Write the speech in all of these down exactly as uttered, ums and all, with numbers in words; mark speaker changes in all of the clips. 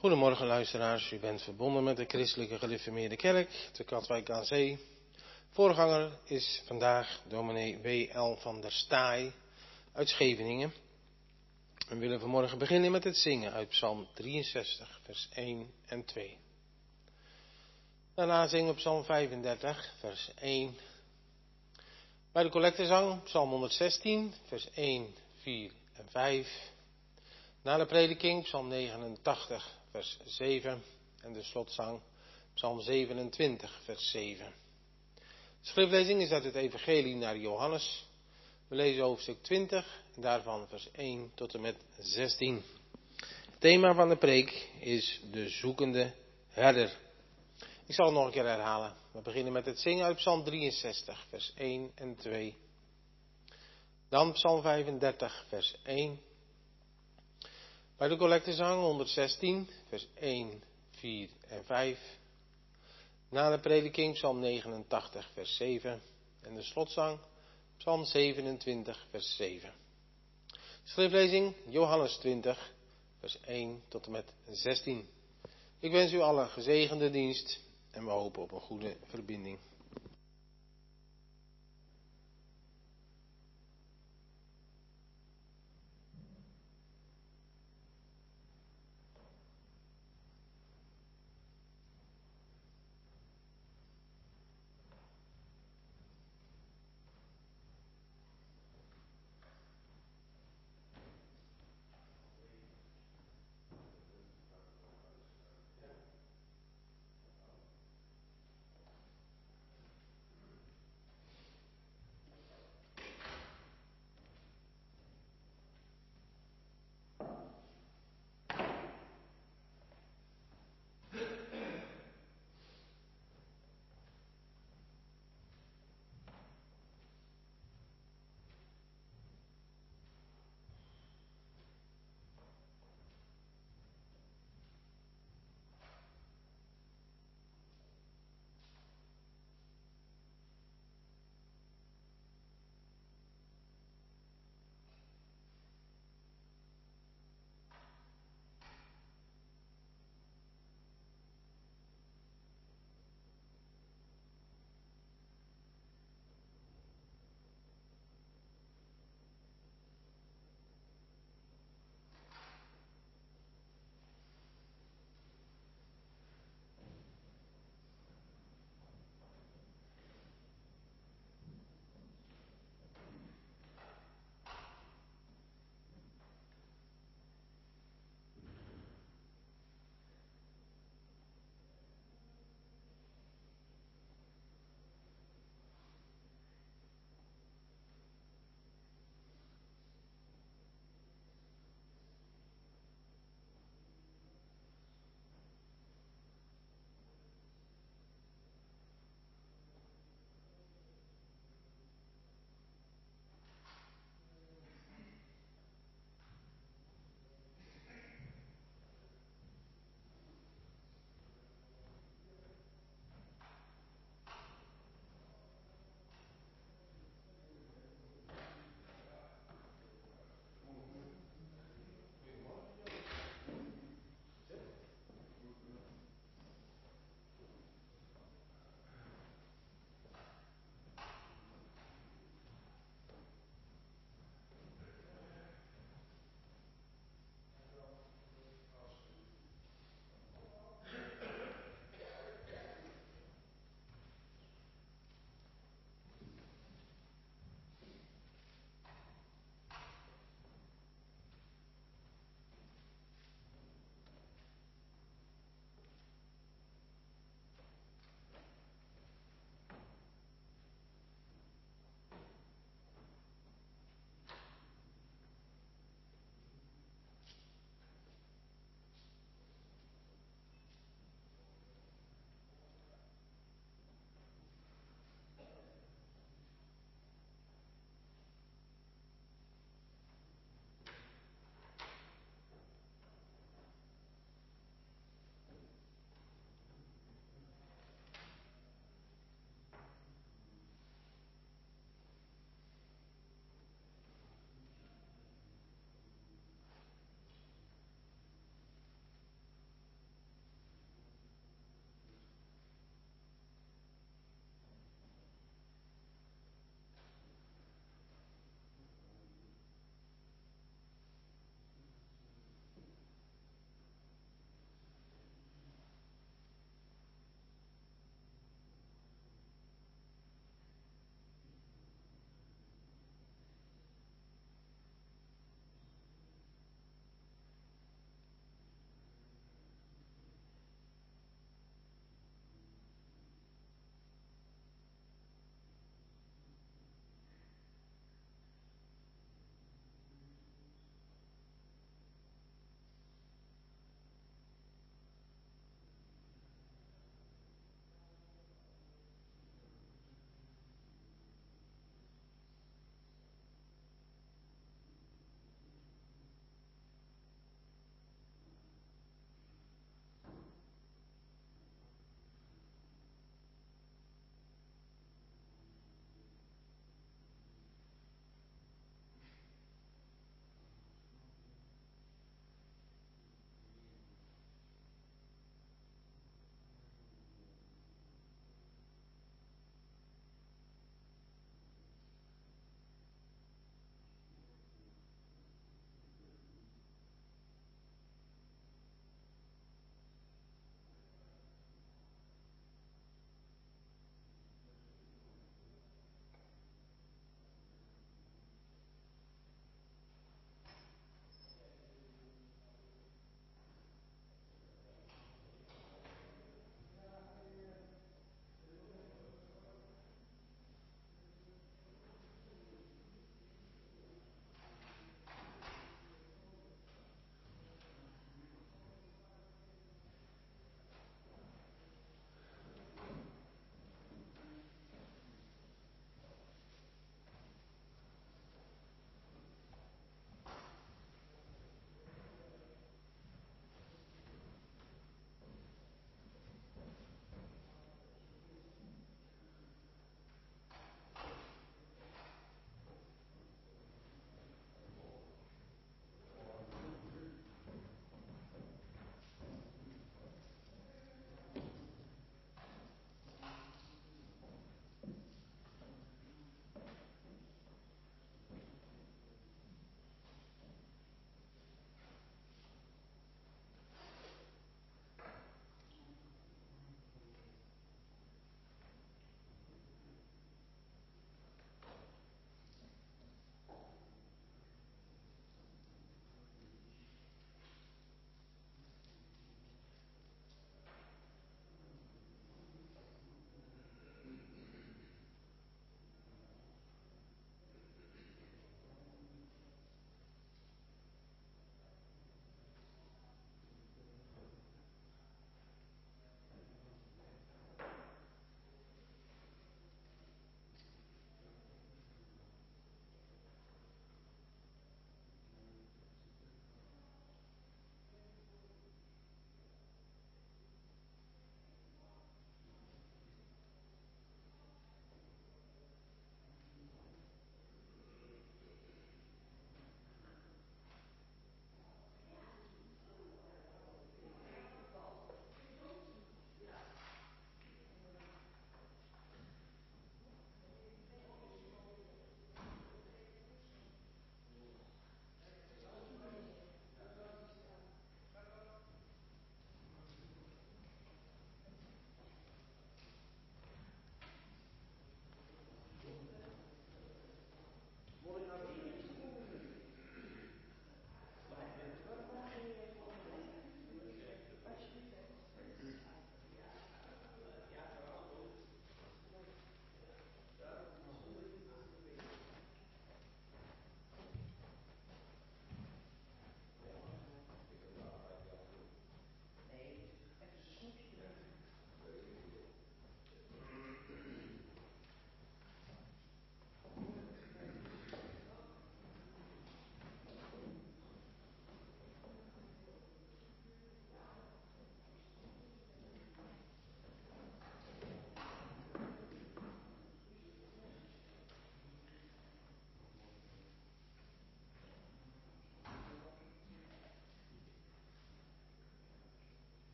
Speaker 1: Goedemorgen luisteraars, u bent verbonden met de Christelijke Gereformeerde Kerk te Katwijk aan Zee. Voorganger is vandaag dominee W L van der Staaij uit Scheveningen. We willen vanmorgen beginnen met het zingen uit Psalm drieënzestig, vers één en twee. Daarna zingen we Psalm vijfendertig, vers één. Bij de collectezang Psalm honderdzestien, vers één, vier en vijf. Na de prediking Psalm negenentachtig, vers zeven. En de slotzang Psalm zevenentwintig, vers zeven. De schriftlezing is uit het Evangelie naar Johannes. We lezen hoofdstuk twintig, en daarvan vers één tot en met zestien. Het thema van de preek is de zoekende herder. Ik zal het nog een keer herhalen. We beginnen met het zingen uit Psalm drieënzestig, vers één en twee. Dan Psalm vijfendertig, vers één. Bij de collectezang honderdzestien, vers één, vier en vijf. Na de prediking Psalm negenentachtig, vers zeven. En de slotzang Psalm zevenentwintig, vers zeven. Schriftlezing Johannes twintig, vers één tot en met zestien. Ik wens u allen gezegende dienst en we hopen op een goede verbinding.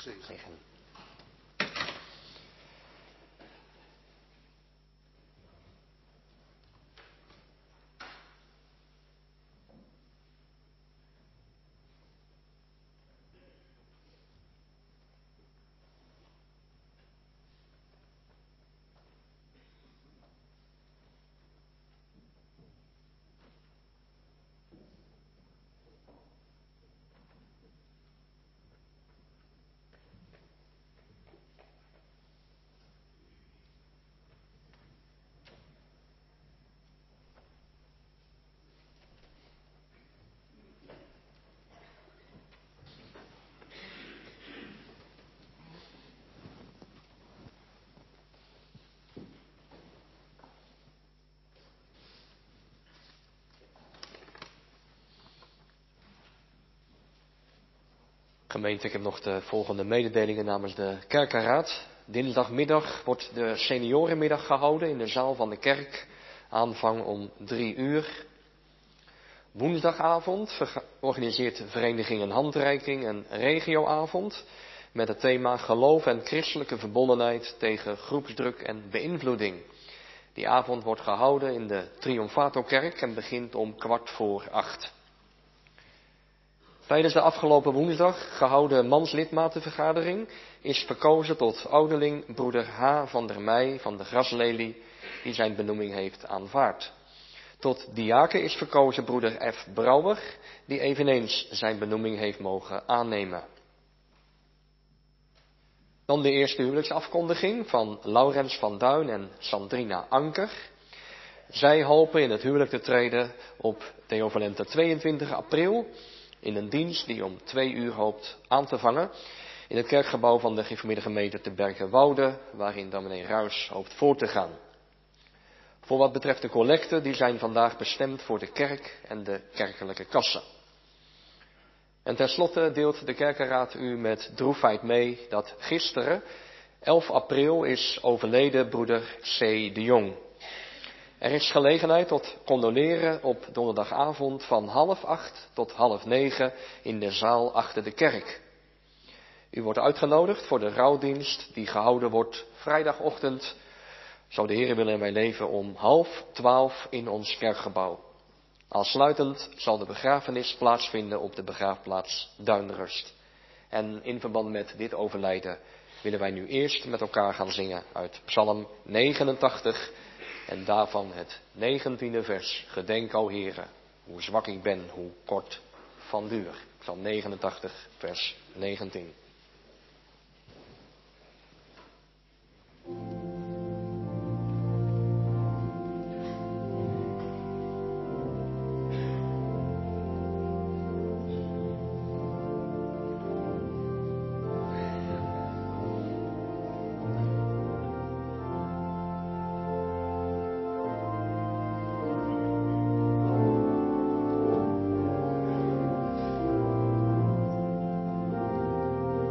Speaker 2: Zegen. Gemeente, ik heb nog de volgende mededelingen namens de kerkenraad. Dinsdagmiddag wordt de seniorenmiddag gehouden in de zaal van de kerk. Aanvang om drie uur. Woensdagavond organiseert de vereniging een handreiking en regioavond met het thema geloof en christelijke verbondenheid tegen groepsdruk en beïnvloeding. Die avond wordt gehouden in de Triomfato-kerk en begint om kwart voor acht. Tijdens de afgelopen woensdag gehouden manslidmatenvergadering is verkozen tot ouderling broeder H. van der Meij van de Graslelie, die zijn benoeming heeft aanvaard. Tot diaken is verkozen broeder F. Brouwer, die eveneens zijn benoeming heeft mogen aannemen. Dan de eerste huwelijksafkondiging van Laurens van Duin en Sandrina Anker. Zij hopen in het huwelijk te treden op Theovalente tweeëntwintig april... in een dienst die om twee uur hoopt aan te vangen in het kerkgebouw van de gereformeerde gemeente te Berkenwoude, waarin dominee Ruys hoopt voor te gaan. Voor wat betreft de collecten, die zijn vandaag bestemd voor de kerk en de kerkelijke kassen. En tenslotte deelt de kerkenraad u met droefheid mee dat gisteren, elf april, is overleden broeder C. de Jong. Er is gelegenheid tot condoleren op donderdagavond van half acht tot half negen in de zaal achter de kerk. U wordt uitgenodigd voor de rouwdienst die gehouden wordt vrijdagochtend, zo de Heer willen en wij leven, om half twaalf in ons kerkgebouw. Aansluitend zal de begrafenis plaatsvinden op de begraafplaats Duinrust. En in verband met dit overlijden willen wij nu eerst met elkaar gaan zingen uit Psalm negenentachtig... En daarvan het negentiende vers. Gedenk, o Heere, hoe zwak ik ben, hoe kort van duur. Psalm negenentachtig, vers negentien.
Speaker 3: Thank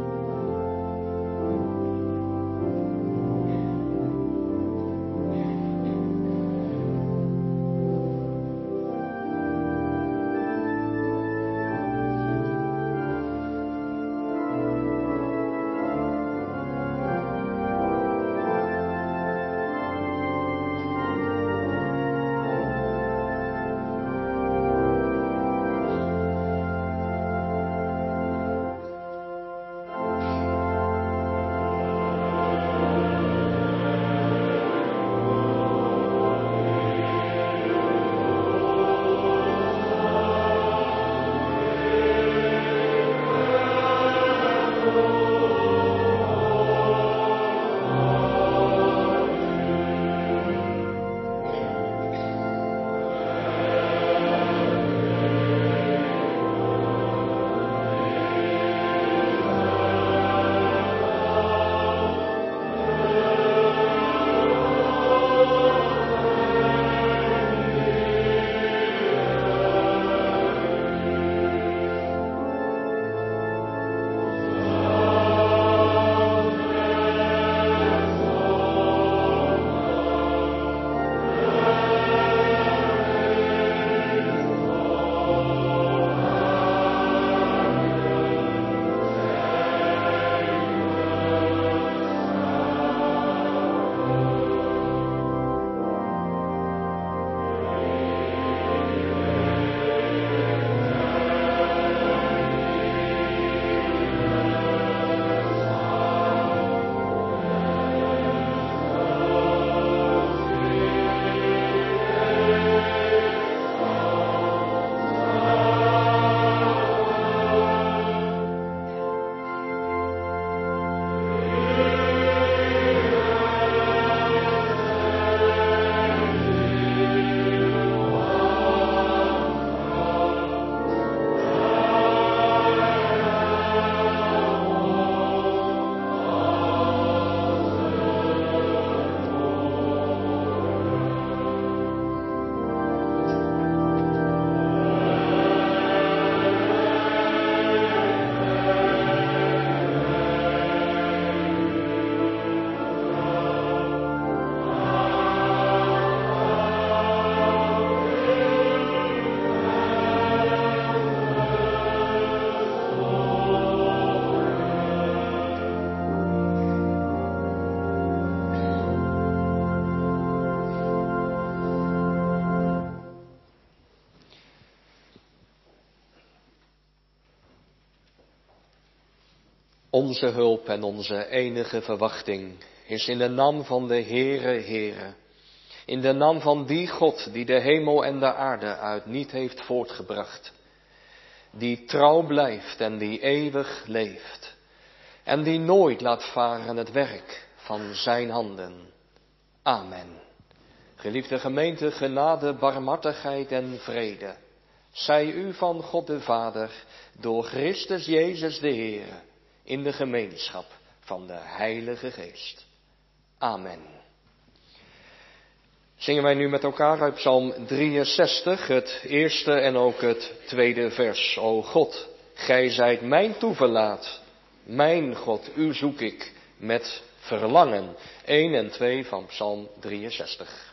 Speaker 2: Onze hulp en onze enige verwachting is in de naam van de Heere, Heere. In de naam van die God die de hemel en de aarde uit niet heeft voortgebracht. Die trouw blijft en die eeuwig leeft. En die nooit laat varen het werk van zijn handen. Amen. Geliefde gemeente, genade, barmhartigheid en vrede. Zij u van God de Vader, door Christus Jezus de Heer, in de gemeenschap van de Heilige Geest. Amen. Zingen wij nu met elkaar uit Psalm drieënzestig, het eerste en ook het tweede vers. O God, gij zijt mijn toeverlaat. Mijn God, u zoek ik met verlangen. één en twee van Psalm drieënzestig.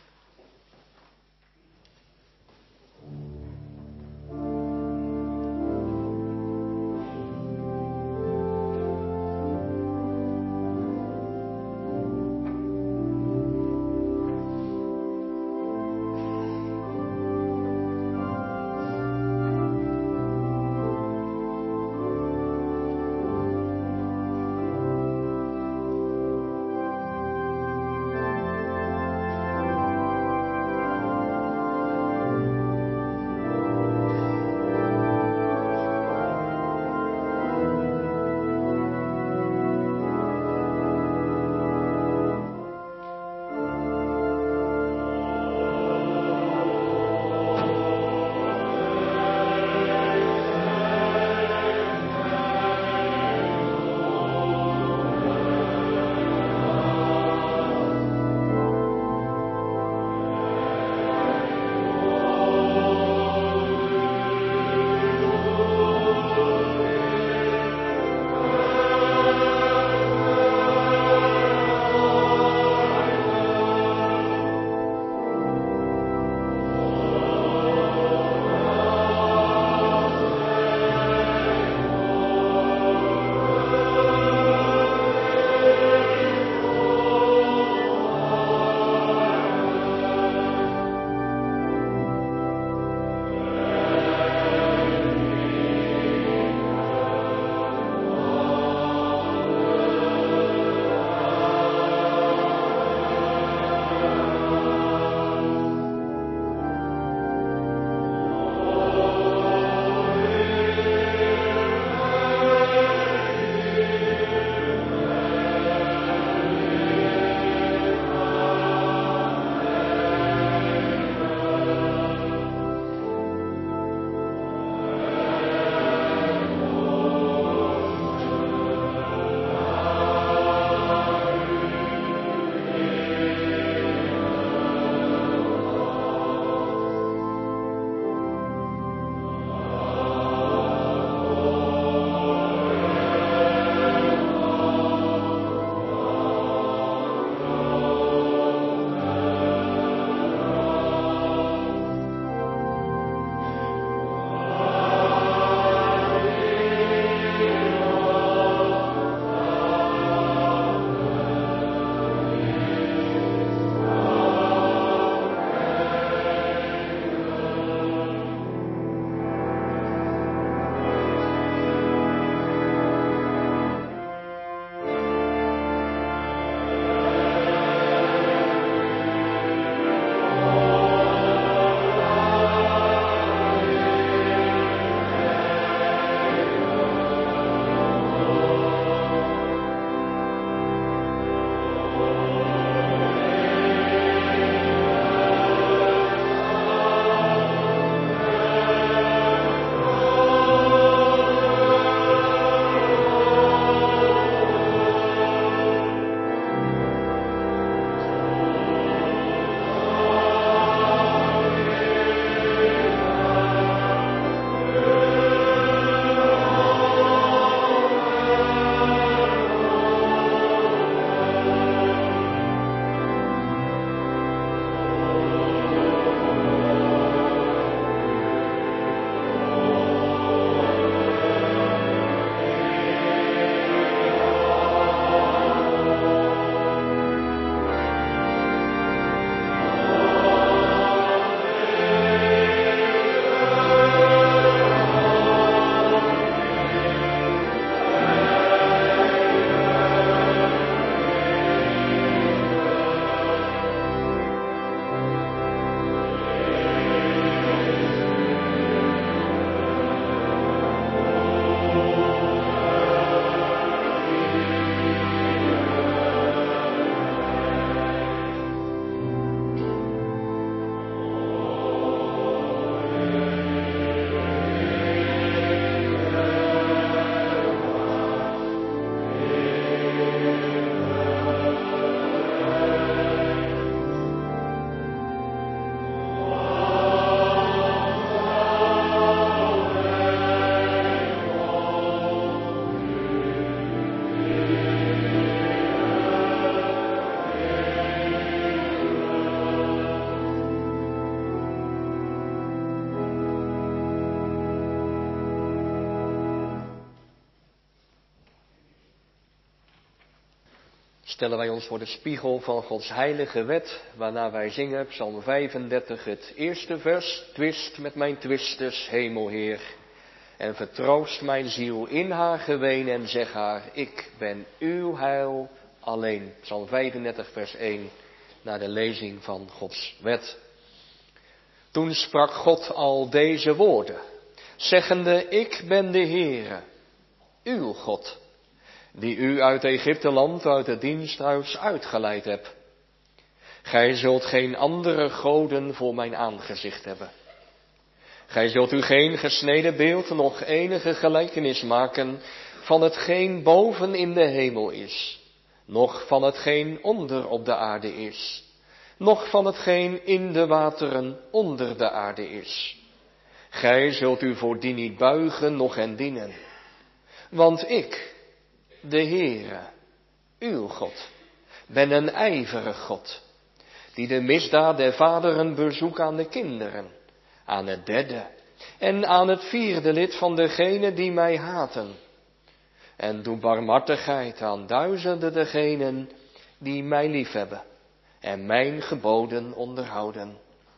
Speaker 2: stellen wij ons voor de spiegel van Gods heilige wet, waarna wij zingen, Psalm vijfendertig, het eerste vers. Twist met mijn twisters, Hemelheer, en vertroost mijn ziel in haar geween en zeg haar, ik ben uw heil alleen. Psalm vijfendertig, vers één, naar de lezing van Gods wet. Toen sprak God al deze woorden, zeggende, ik ben de Heere, uw God, die u uit Egypteland, uit het diensthuis uitgeleid hebt. Gij zult geen andere goden voor mijn aangezicht hebben. Gij zult u geen gesneden beeld, nog enige gelijkenis maken van hetgeen boven in de hemel is, noch van hetgeen onder op de aarde is, noch van hetgeen in de wateren onder de aarde is. Gij zult u voor die niet buigen, noch hen dienen. Want ik, de Heere, uw God, ben een ijverig God, die de misdaad der vaderen bezoekt aan de kinderen, aan het derde en aan het vierde lid van degenen die mij haten. En doe barmhartigheid aan duizenden degenen die mij liefhebben en mijn geboden onderhouden.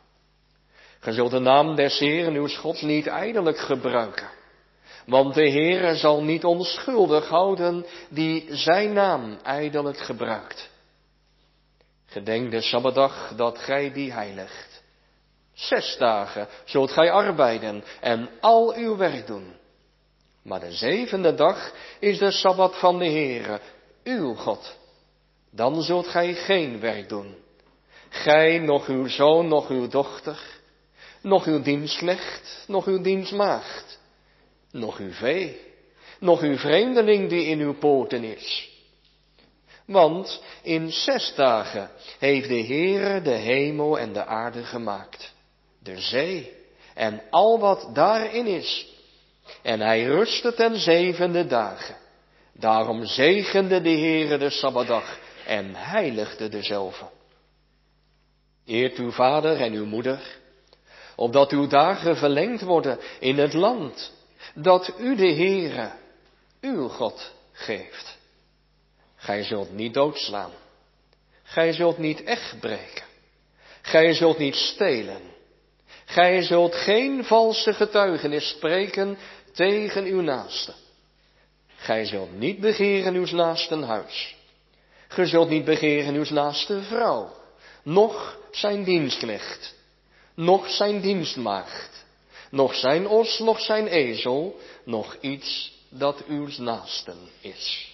Speaker 2: Ge zult de naam des Heeren uw Gods niet ijdelijk gebruiken, want de Heere zal niet onschuldig houden die zijn naam ijdelijk gebruikt. Gedenk de Sabbatdag dat gij die heiligt. Zes dagen zult gij arbeiden en al uw werk doen. Maar de zevende dag is de Sabbat van de Heere, uw God. Dan zult gij geen werk doen. Gij, noch uw zoon, noch uw dochter, noch uw dienstknecht, noch uw dienstmaagd, noch uw vee, noch uw vreemdeling die in uw poorten is. Want in zes dagen heeft de Heere de hemel en de aarde gemaakt, de zee en al wat daarin is. En hij rustte ten zevende dagen. Daarom zegende de Heere de Sabbatdag en heiligde dezelve. Eert uw vader en uw moeder, opdat uw dagen verlengd worden in het land dat u de Heere, uw God, geeft. Gij zult niet doodslaan. Gij zult niet echt breken. Gij zult niet stelen. Gij zult geen valse getuigenis spreken tegen uw naaste. Gij zult niet begeren uw naasten huis. Gij zult niet begeren uw naaste vrouw, noch zijn dienstknecht, noch zijn dienstmaagd, noch zijn os, noch zijn ezel, noch iets dat uw naasten is.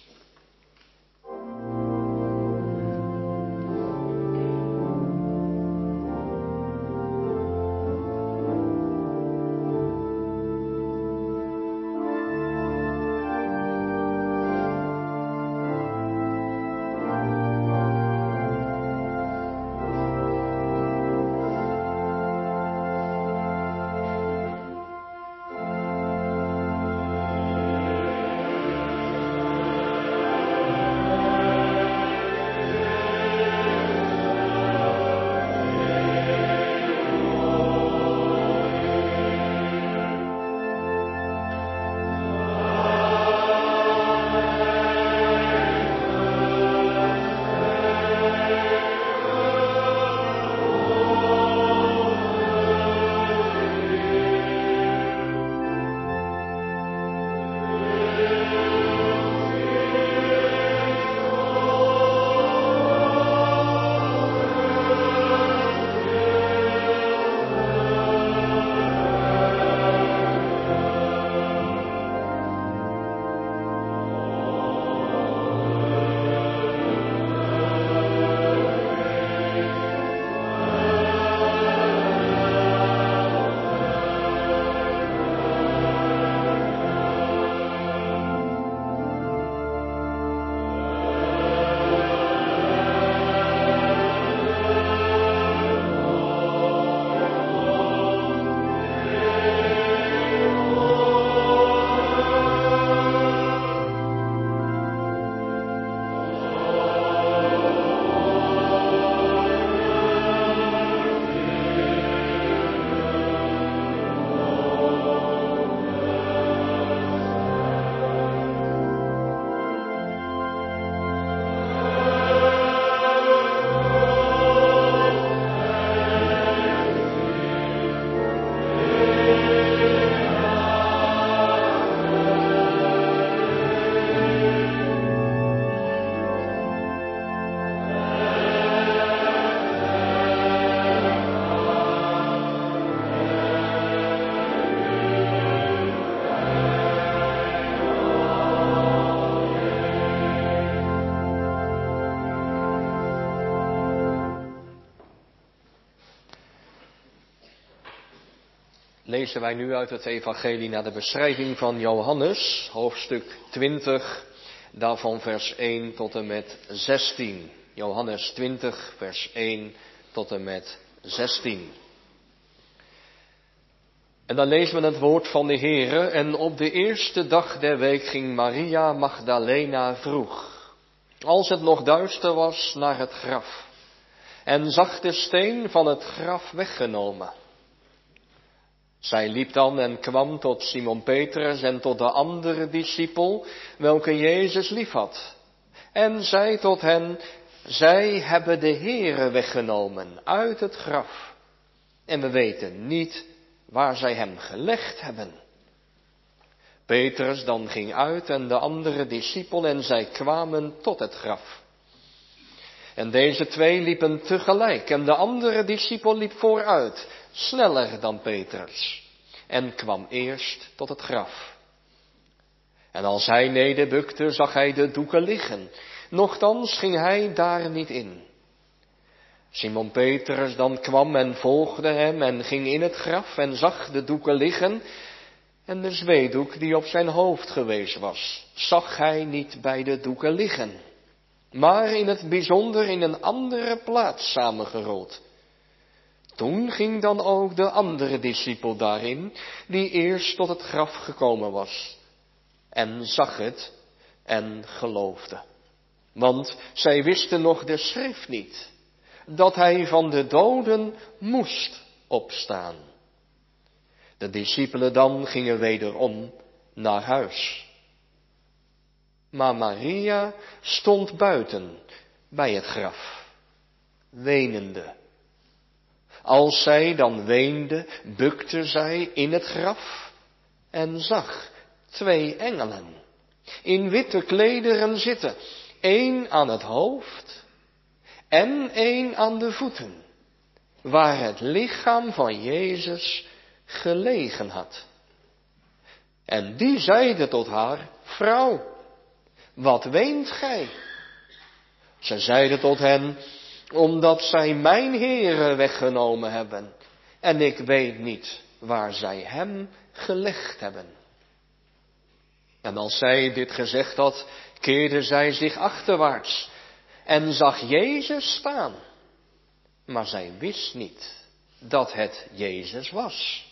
Speaker 2: lezen wij nu uit het evangelie naar de beschrijving van Johannes, hoofdstuk twintig, daarvan vers één tot en met zestien. Johannes twintig, vers één tot en met zestien. En dan lezen we het woord van de Heere. En op de eerste dag der week ging Maria Magdalena vroeg, als het nog duister was, naar het graf. En zag de steen van het graf weggenomen. Zij liep dan en kwam tot Simon Petrus en tot de andere discipel, welke Jezus liefhad. En zei tot hen, zij hebben de Heere weggenomen uit het graf. En we weten niet waar zij hem gelegd hebben. Petrus dan ging uit en de andere discipel en zij kwamen tot het graf. En deze twee liepen tegelijk en de andere discipel liep vooruit, sneller dan Petrus, en kwam eerst tot het graf. En als hij nederbukte, zag hij de doeken liggen, nochtans ging hij daar niet in. Simon Petrus dan kwam en volgde hem en ging in het graf en zag de doeken liggen en de zweedoek die op zijn hoofd geweest was, zag hij niet bij de doeken liggen, maar in het bijzonder in een andere plaats samengerold. Toen ging dan ook de andere discipel daarin, die eerst tot het graf gekomen was, en zag het en geloofde. Want zij wisten nog de schrift niet, dat hij van de doden moest opstaan. De discipelen dan gingen wederom naar huis. Maar Maria stond buiten bij het graf, wenende. Als zij dan weende, bukte zij in het graf en zag twee engelen in witte klederen zitten, één aan het hoofd en één aan de voeten, waar het lichaam van Jezus gelegen had. En die zeide tot haar, vrouw, wat weent gij? Zij zeide tot hen, omdat zij mijn Heere weggenomen hebben, en ik weet niet waar zij hem gelegd hebben. En als zij dit gezegd had, keerde zij zich achterwaarts en zag Jezus staan. Maar zij wist niet dat het Jezus was.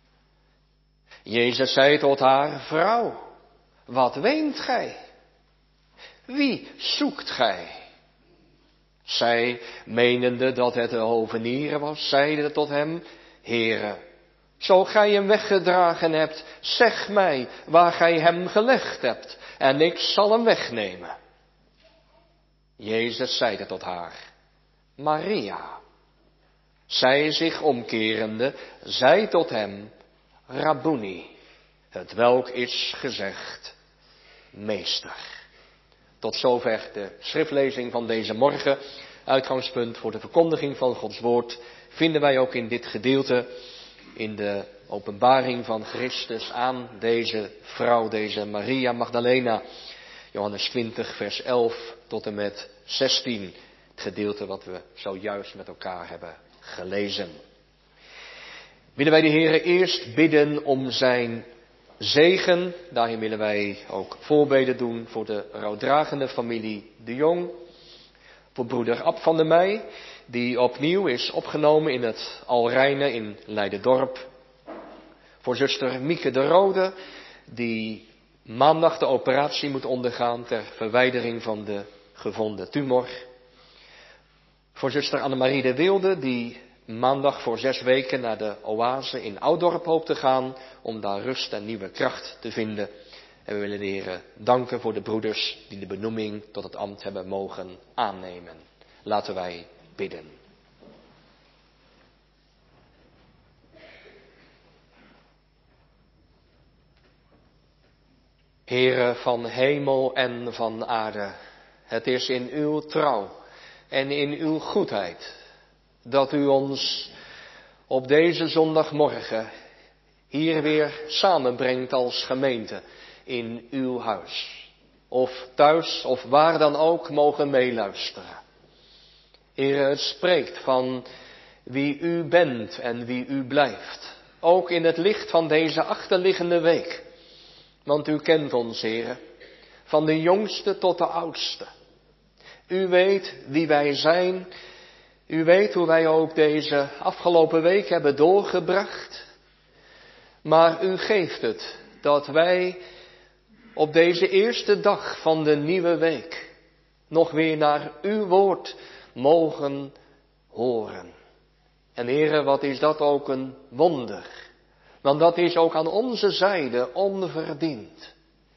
Speaker 2: Jezus zei tot haar, vrouw, wat weent gij? Wie zoekt gij? Zij, menende dat het de hovenier was, zeide tot hem, Heere, zo gij hem weggedragen hebt, zeg mij waar gij hem gelegd hebt, en ik zal hem wegnemen. Jezus zeide tot haar, Maria. Zij zich omkerende, zei tot hem, Rabboni, het welk is gezegd, meester. Tot zover de schriftlezing van deze morgen. Uitgangspunt voor de verkondiging van Gods woord vinden wij ook in dit gedeelte, in de openbaring van Christus aan deze vrouw, deze Maria Magdalena. Johannes twintig, vers elf tot en met zestien. Het gedeelte wat we zojuist met elkaar hebben gelezen. Willen wij de Heere eerst bidden om zijn zegen. Daarin willen wij ook voorbeden doen voor de rouwdragende familie De Jong. Voor broeder Ab van der Meij, die opnieuw is opgenomen in het Alreine in Leiderdorp. Voor zuster Mieke de Rode, die maandag de operatie moet ondergaan ter verwijdering van de gevonden tumor. Voor zuster Annemarie de Wilde, die maandag voor zes weken naar de oase in Ouddorp hoopt te gaan, om daar rust en nieuwe kracht te vinden. En we willen de Heer danken voor de broeders die de benoeming tot het ambt hebben mogen aannemen. Laten wij bidden. Heere van hemel en van aarde, het is in uw trouw en in uw goedheid dat u ons op deze zondagmorgen hier weer samenbrengt als gemeente in uw huis. Of thuis of waar dan ook mogen meeluisteren. Heere, het spreekt van wie u bent en wie u blijft. ook in het licht van deze achterliggende week. Want u kent ons, Heere, van de jongste tot de oudste. U weet wie wij zijn. U weet hoe wij ook deze afgelopen week hebben doorgebracht. Maar u geeft het dat wij op deze eerste dag van de nieuwe week nog weer naar uw woord mogen horen. En Heere, wat is dat ook een wonder. Want dat is ook aan onze zijde onverdiend.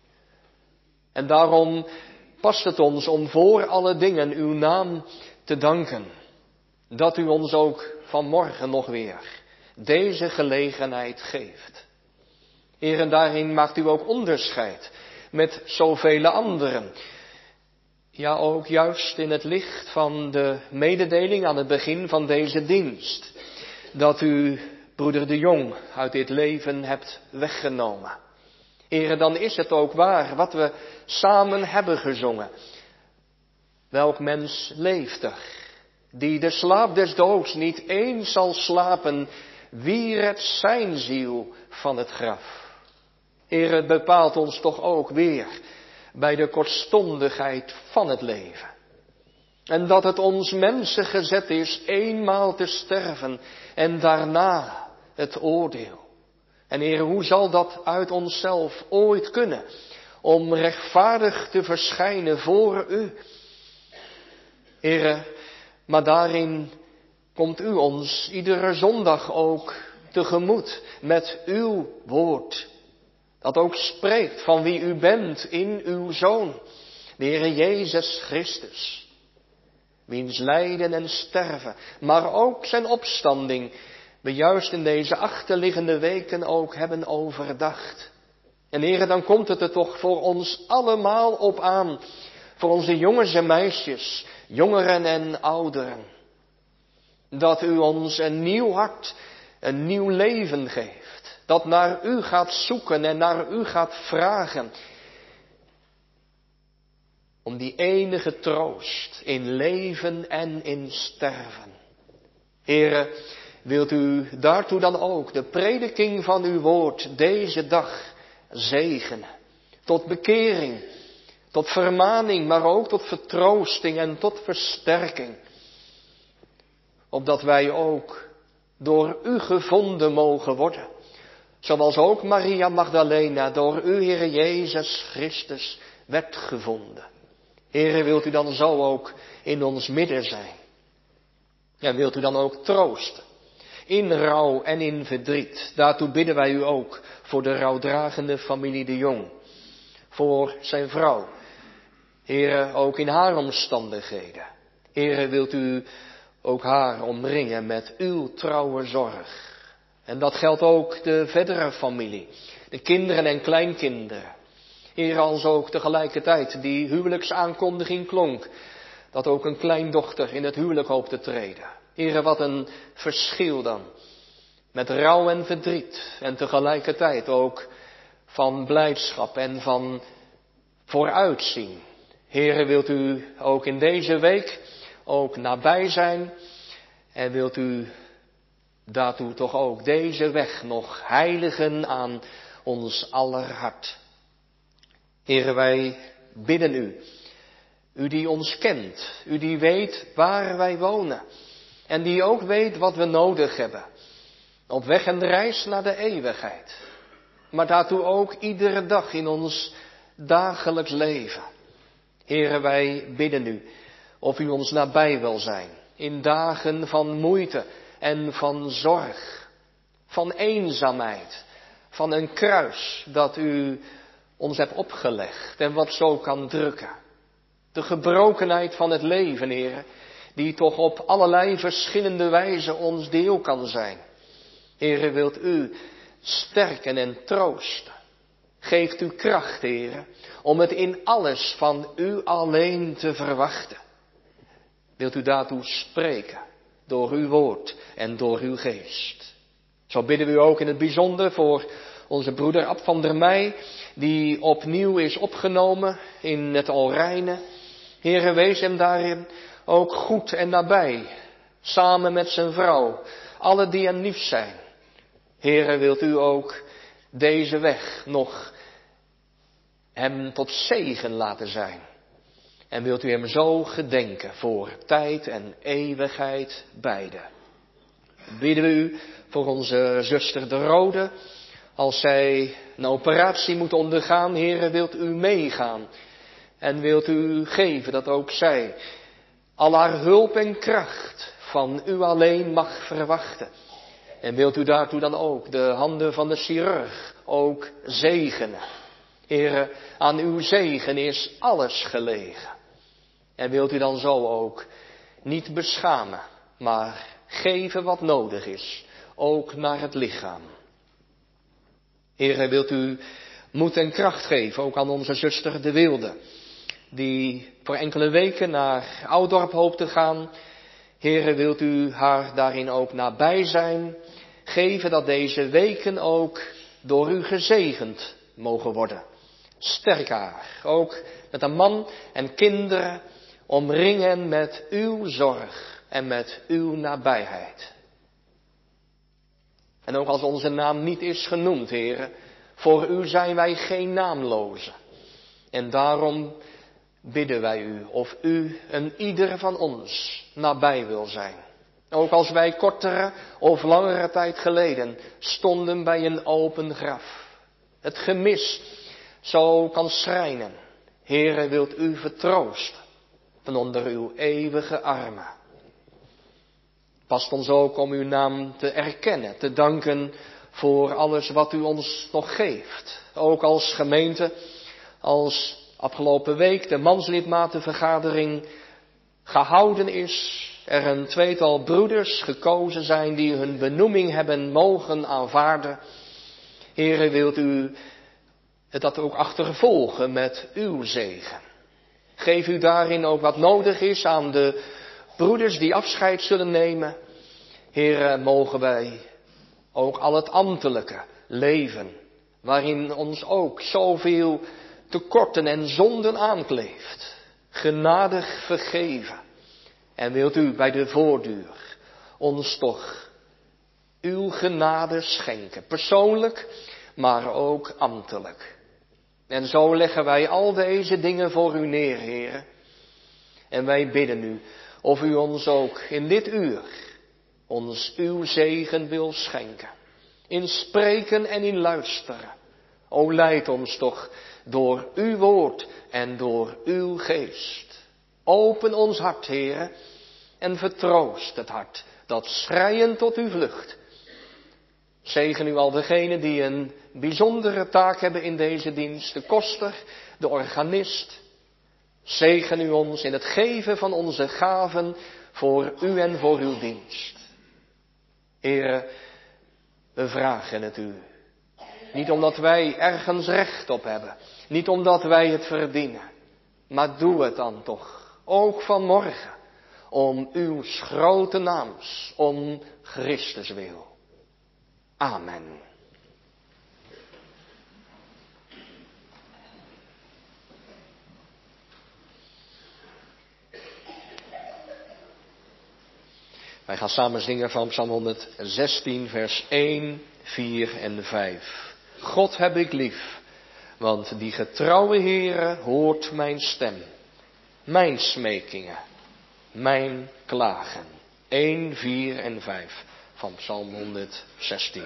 Speaker 2: En daarom past het ons om voor alle dingen uw naam te danken. Dat u ons ook vanmorgen nog weer deze gelegenheid geeft. Heer, en daarin maakt u ook onderscheid met zoveel anderen. Ja, ook juist in het licht van de mededeling aan het begin van deze dienst. Dat u broeder de Jong uit dit leven hebt weggenomen. Heer, dan is het ook waar wat we samen hebben gezongen. Welk mens leeft er, die de slaap des doods niet eens zal slapen, wie redt zijn ziel van het graf? Heer, het bepaalt ons toch ook weer bij de kortstondigheid van het leven. En dat het ons mensen gezet is eenmaal te sterven en daarna het oordeel. En Heer, hoe zal dat uit onszelf ooit kunnen om rechtvaardig te verschijnen voor u? Heer, maar daarin komt u ons iedere zondag ook tegemoet met uw woord. Dat ook spreekt van wie u bent in uw Zoon, de Heer Jezus Christus. Wiens lijden en sterven, maar ook zijn opstanding, we juist in deze achterliggende weken ook hebben overdacht. En Heer, dan komt het er toch voor ons allemaal op aan. Voor onze jongens en meisjes, jongeren en ouderen. Dat u ons een nieuw hart, een nieuw leven geeft. Dat naar u gaat zoeken en naar u gaat vragen. Om die enige troost in leven en in sterven. Heere, wilt u daartoe dan ook de prediking van uw woord deze dag zegenen. Tot bekering, tot vermaning, maar ook tot vertroosting en tot versterking. Opdat wij ook door u gevonden mogen worden. Zoals ook Maria Magdalena door u, Heere Jezus Christus, werd gevonden. Heere, wilt u dan zo ook in ons midden zijn? En wilt u dan ook troosten? In rouw en in verdriet. Daartoe bidden wij u ook voor de rouwdragende familie de Jong. Voor zijn vrouw. Heere, ook in haar omstandigheden. Heere, wilt u ook haar omringen met uw trouwe zorg. En dat geldt ook de verdere familie. De kinderen en kleinkinderen. Heere, als ook tegelijkertijd die huwelijksaankondiging klonk. Dat ook een kleindochter in het huwelijk hoopt te treden. Heere, wat een verschil dan. Met rouw en verdriet. En tegelijkertijd ook van blijdschap en van vooruitzien. Heere, wilt u ook in deze week ook nabij zijn. En wilt u daartoe toch ook deze weg nog heiligen aan ons aller hart. Heere, wij bidden u. U die ons kent. U die weet waar wij wonen. En die ook weet wat we nodig hebben. Op weg en reis naar de eeuwigheid. Maar daartoe ook iedere dag in ons dagelijks leven. Heere, wij bidden u of u ons nabij wil zijn. In dagen van moeite en van zorg. Van eenzaamheid. Van een kruis dat u ons hebt opgelegd en wat zo kan drukken. De gebrokenheid van het leven, Heere, die toch op allerlei verschillende wijzen ons deel kan zijn. Heere, wilt u sterken en troosten. Geeft u kracht, Heere, om het in alles van u alleen te verwachten. Wilt u daartoe spreken, door uw woord en door uw geest. Zo bidden we u ook in het bijzonder voor onze broeder Ab van der Meij, die opnieuw is opgenomen in het Alreine. Heere, wees hem daarin ook goed en nabij, samen met zijn vrouw, alle die hem lief zijn. Heere, wilt u ook deze weg nog hem tot zegen laten zijn. En wilt u hem zo gedenken voor tijd en eeuwigheid beide. Bidden we u voor onze zuster de Rode. Als zij een operatie moet ondergaan, Heere, wilt u meegaan. En wilt u geven dat ook zij al haar hulp en kracht van u alleen mag verwachten. En wilt u daartoe dan ook de handen van de chirurg ook zegenen. Heere, aan uw zegen is alles gelegen. En wilt u dan zo ook niet beschamen, maar geven wat nodig is, ook naar het lichaam. Heere, wilt u moed en kracht geven, ook aan onze zuster de Wilde, die voor enkele weken naar Oudorp hoopt te gaan. Heere, wilt u haar daarin ook nabij zijn, geven dat deze weken ook door u gezegend mogen worden. Sterk haar, ook met een man en kinderen, omring hen met uw zorg en met uw nabijheid. En ook als onze naam niet is genoemd, Heere, voor u zijn wij geen naamlozen. En daarom bidden wij u of u een ieder van ons nabij wil zijn. Ook als wij kortere of langere tijd geleden stonden bij een open graf. Het gemis zo kan schrijnen. Heere, wilt u vertroosten van onder uw eeuwige armen. Past ons ook om uw naam te erkennen, te danken voor alles wat u ons nog geeft. Ook als gemeente, als afgelopen week de manslidmatenvergadering gehouden is, er een tweetal broeders gekozen zijn die hun benoeming hebben mogen aanvaarden. Heere, wilt u het dat ook achtervolgen met uw zegen. Geef u daarin ook wat nodig is aan de broeders die afscheid zullen nemen. Heere, mogen wij ook al het ambtelijke leven, waarin ons ook zoveel tekorten en zonden aankleeft, genadig vergeven. En wilt u bij de voordeur ons toch uw genade schenken, persoonlijk, maar ook ambtelijk. En zo leggen wij al deze dingen voor u neer, Heere. En wij bidden u of u ons ook in dit uur ons uw zegen wil schenken. In spreken en in luisteren. O, leid ons toch door uw woord en door uw geest. Open ons hart, Heere, en vertroost het hart dat schreiend tot u vlucht. Zegen u al degenen die een bijzondere taak hebben in deze dienst, de koster, de organist. Zegen u ons in het geven van onze gaven voor u en voor uw dienst. Heere, we vragen het u. Niet omdat wij ergens recht op hebben, niet omdat wij het verdienen, maar doe het dan toch, ook vanmorgen, om uw grote naams, om Christus wil. Amen. Wij gaan samen zingen van Psalm honderdzestien, vers één, vier en vijf. God heb ik lief, want die getrouwe Heere hoort mijn stem, mijn smekingen, mijn klagen. één, vier en vijf van Psalm honderdzestien.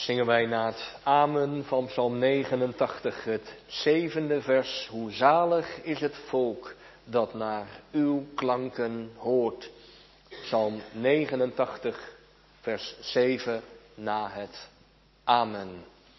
Speaker 2: zingen wij na het amen van Psalm negenentachtig, het zevende vers. Hoe zalig is het volk dat naar uw klanken hoort. Psalm negenentachtig, vers zeven, na het amen.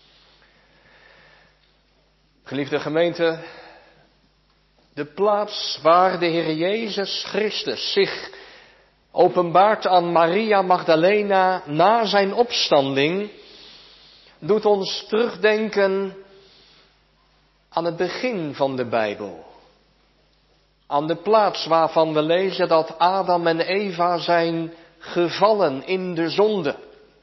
Speaker 2: Geliefde gemeente, de plaats waar de Heer Jezus Christus zich openbaart aan Maria Magdalena na zijn opstanding, doet ons terugdenken aan het begin van de Bijbel. Aan de plaats waarvan we lezen dat Adam en Eva zijn gevallen in de zonde.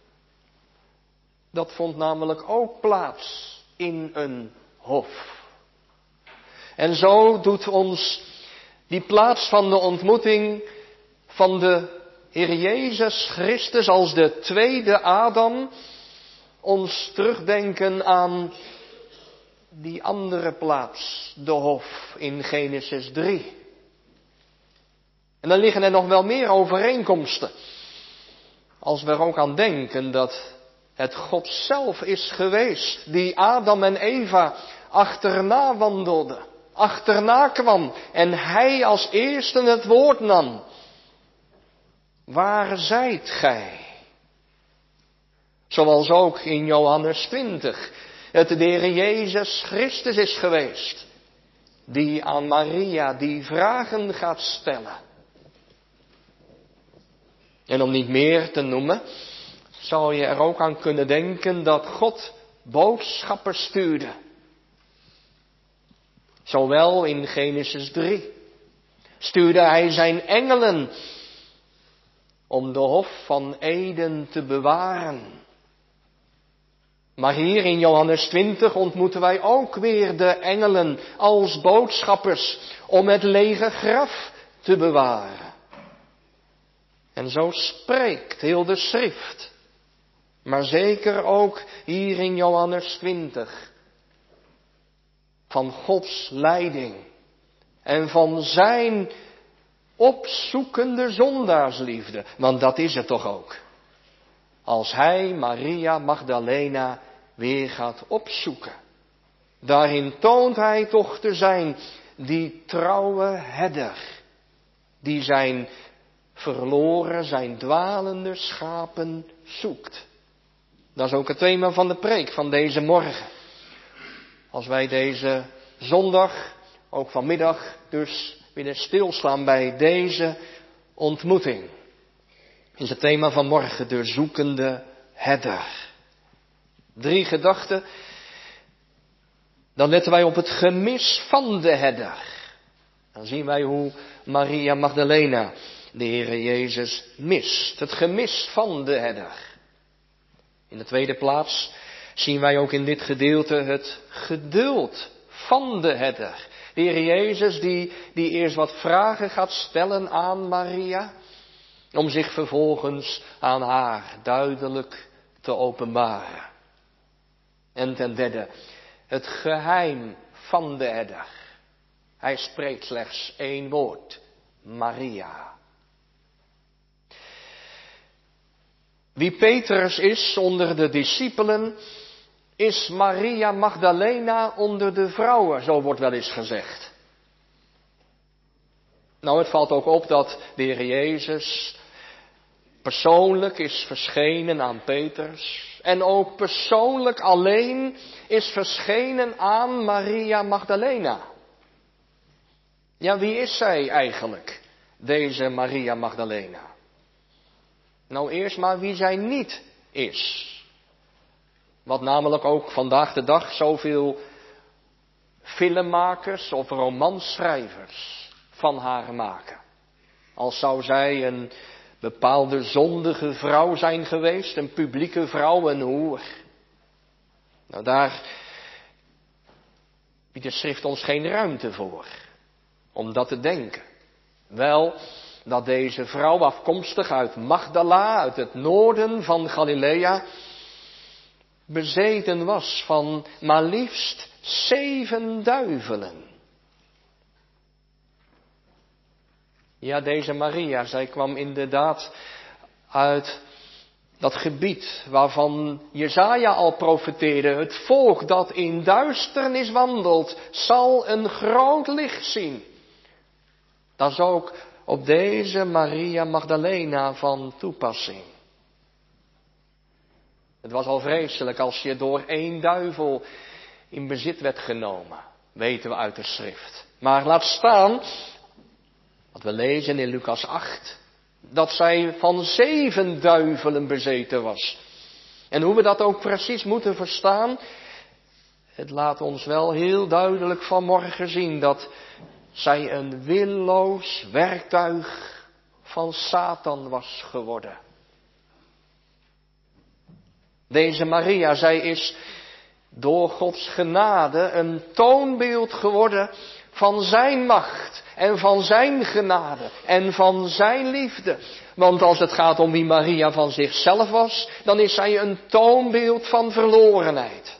Speaker 2: Dat vond namelijk ook plaats in een hof. En zo doet ons die plaats van de ontmoeting van de Heer Jezus Christus als de tweede Adam ons terugdenken aan die andere plaats, de hof in Genesis drie. En dan liggen er nog wel meer overeenkomsten. Als we er ook aan denken dat het God zelf is geweest die Adam en Eva achterna wandelde, achterna kwam en hij als eerste het woord nam. Waar zijt gij? Zoals ook in Johannes twintig het de Heer Jezus Christus is geweest, die aan Maria die vragen gaat stellen. En om niet meer te noemen, zou je er ook aan kunnen denken dat God boodschappers stuurde. Zowel in Genesis drie stuurde hij zijn engelen om de hof van Eden te bewaren. Maar hier in Johannes twintig ontmoeten wij ook weer de engelen als boodschappers om het lege graf te bewaren. En zo spreekt heel de schrift, maar zeker ook hier in Johannes twintig, van Gods leiding en van zijn opzoekende zondaarsliefde, want dat is het toch ook. Als hij Maria Magdalena weer gaat opzoeken, daarin toont hij toch te zijn die trouwe herder, die zijn verloren, zijn dwalende schapen zoekt. Dat is ook het thema van de preek van deze morgen. Als wij deze zondag, ook vanmiddag, dus willen stilstaan bij deze ontmoeting, is het thema van morgen de zoekende herder. Drie gedachten. Dan letten wij op het gemis van de herder. Dan zien wij hoe Maria Magdalena de Heere Jezus mist. Het gemis van de herder. In de tweede plaats zien wij ook in dit gedeelte het geduld van de herder. De Heere Jezus die, die eerst wat vragen gaat stellen aan Maria, om zich vervolgens aan haar duidelijk te openbaren. En ten derde, het geheim van de herder. Hij spreekt slechts één woord, Maria. Wie Petrus is onder de discipelen, is Maria Magdalena onder de vrouwen, zo wordt wel eens gezegd. Nou, het valt ook op dat de Heer Jezus persoonlijk is verschenen aan Petrus. En ook persoonlijk alleen is verschenen aan Maria Magdalena. Ja, wie is zij eigenlijk, deze Maria Magdalena? Nou, eerst maar wie zij niet is. Wat namelijk ook vandaag de dag zoveel filmmakers of romanschrijvers van haar maken. Als zou zij een bepaalde zondige vrouw zijn geweest, een publieke vrouw, een hoer. Nou, daar biedt de schrift ons geen ruimte voor, om dat te denken. Wel, dat deze vrouw afkomstig uit Magdala, uit het noorden van Galilea, bezeten was van maar liefst zeven duivelen. Ja, deze Maria, zij kwam inderdaad uit Dat gebied waarvan Jesaja al profeteerde, het volk dat in duisternis wandelt, zal een groot licht zien. Dat is ook op deze Maria Magdalena van toepassing. Het was al vreselijk als je door één duivel in bezit werd genomen, weten we uit de schrift. Maar laat staan, wat we lezen in Lucas acht, dat zij van zeven duivelen bezeten was. En hoe we dat ook precies moeten verstaan, het laat ons wel heel duidelijk vanmorgen zien dat zij een willoos werktuig van Satan was geworden. Deze Maria, zij is door Gods genade een toonbeeld geworden van zijn macht en van zijn genade en van zijn liefde. Want als het gaat om wie Maria van zichzelf was, dan is zij een toonbeeld van verlorenheid.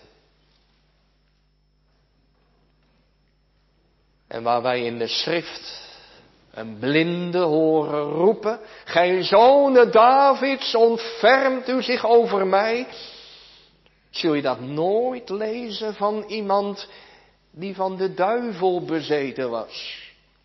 Speaker 2: En waar wij in de schrift een blinde horen roepen, gij zonen Davids, ontfermt u zich over mij, zul je dat nooit lezen van iemand die van de duivel bezeten was.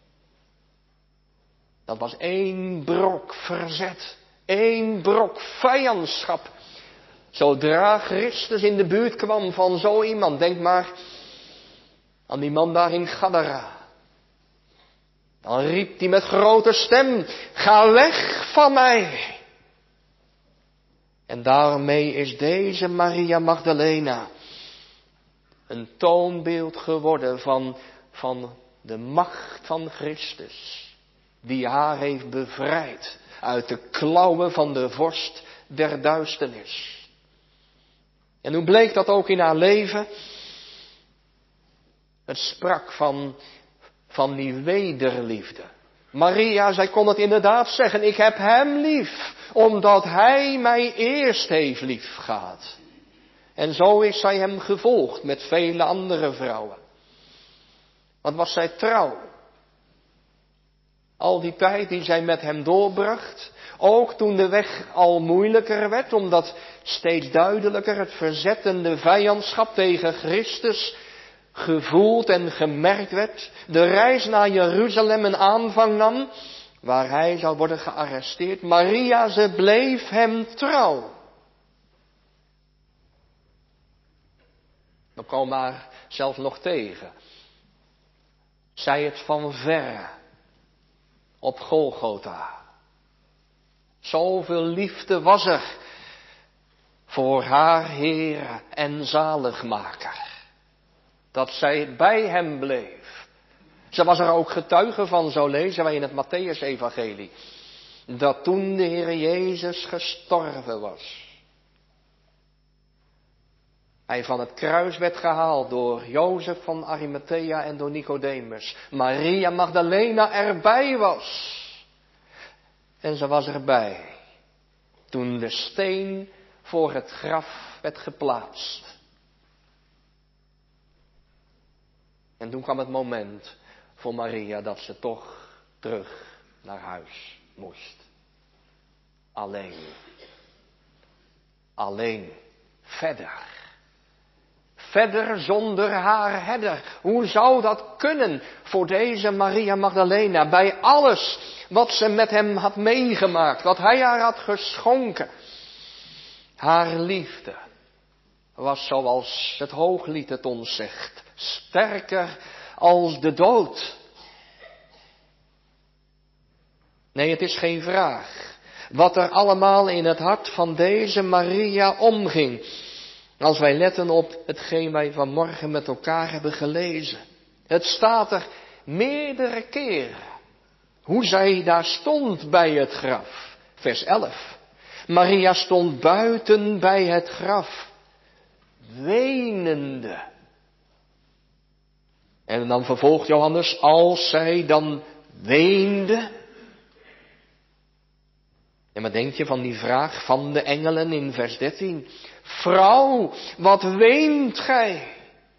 Speaker 2: Dat was één brok verzet, één brok vijandschap. Zodra Christus in de buurt kwam van zo iemand, denk maar aan die man daar in Gadara. Dan riep hij met grote stem, ga weg van mij. En daarmee is deze Maria Magdalena een toonbeeld geworden van, van de macht van Christus. Die haar heeft bevrijd uit de klauwen van de vorst der duisternis. En hoe bleek dat ook in haar leven? Het sprak van, van die wederliefde. Maria, zij kon het inderdaad zeggen, ik heb hem lief, omdat hij mij eerst heeft lief gehad. En zo is zij hem gevolgd met vele andere vrouwen. Want was zij trouw? Al die tijd die zij met hem doorbracht, ook toen de weg al moeilijker werd, omdat steeds duidelijker het verzettende vijandschap tegen Christus gevoeld en gemerkt werd, de reis naar Jeruzalem een aanvang nam, waar hij zou worden gearresteerd. Maria, ze bleef hem trouw. We komen haar zelfs nog tegen. Zij het van verre. Op Golgotha. Zoveel liefde was er voor haar Heer en Zaligmaker. Dat zij bij hem bleef. Ze was er ook getuige van, zo lezen wij in het Mattheüs-evangelie. Dat toen de Heer Jezus gestorven was. Hij van het kruis werd gehaald door Jozef van Arimathea en door Nicodemus. Maria Magdalena erbij was. En ze was erbij toen de steen voor het graf werd geplaatst. En toen kwam het moment voor Maria dat ze toch terug naar huis moest. Alleen. Alleen. Verder. Verder zonder haar herder. Hoe zou dat kunnen voor deze Maria Magdalena bij alles wat ze met hem had meegemaakt, wat hij haar had geschonken. Haar liefde was zoals het Hooglied het ons zegt, sterker als de dood. Nee, het is geen vraag wat er allemaal in het hart van deze Maria omging. Als wij letten op hetgeen wij vanmorgen met elkaar hebben gelezen. Het staat er meerdere keren. Hoe zij daar stond bij het graf. Vers elf. Maria stond buiten bij het graf. Wenende. En dan vervolgt Johannes, als zij dan weende. En wat denk je van die vraag van de engelen in vers dertien? Vrouw, wat weent gij?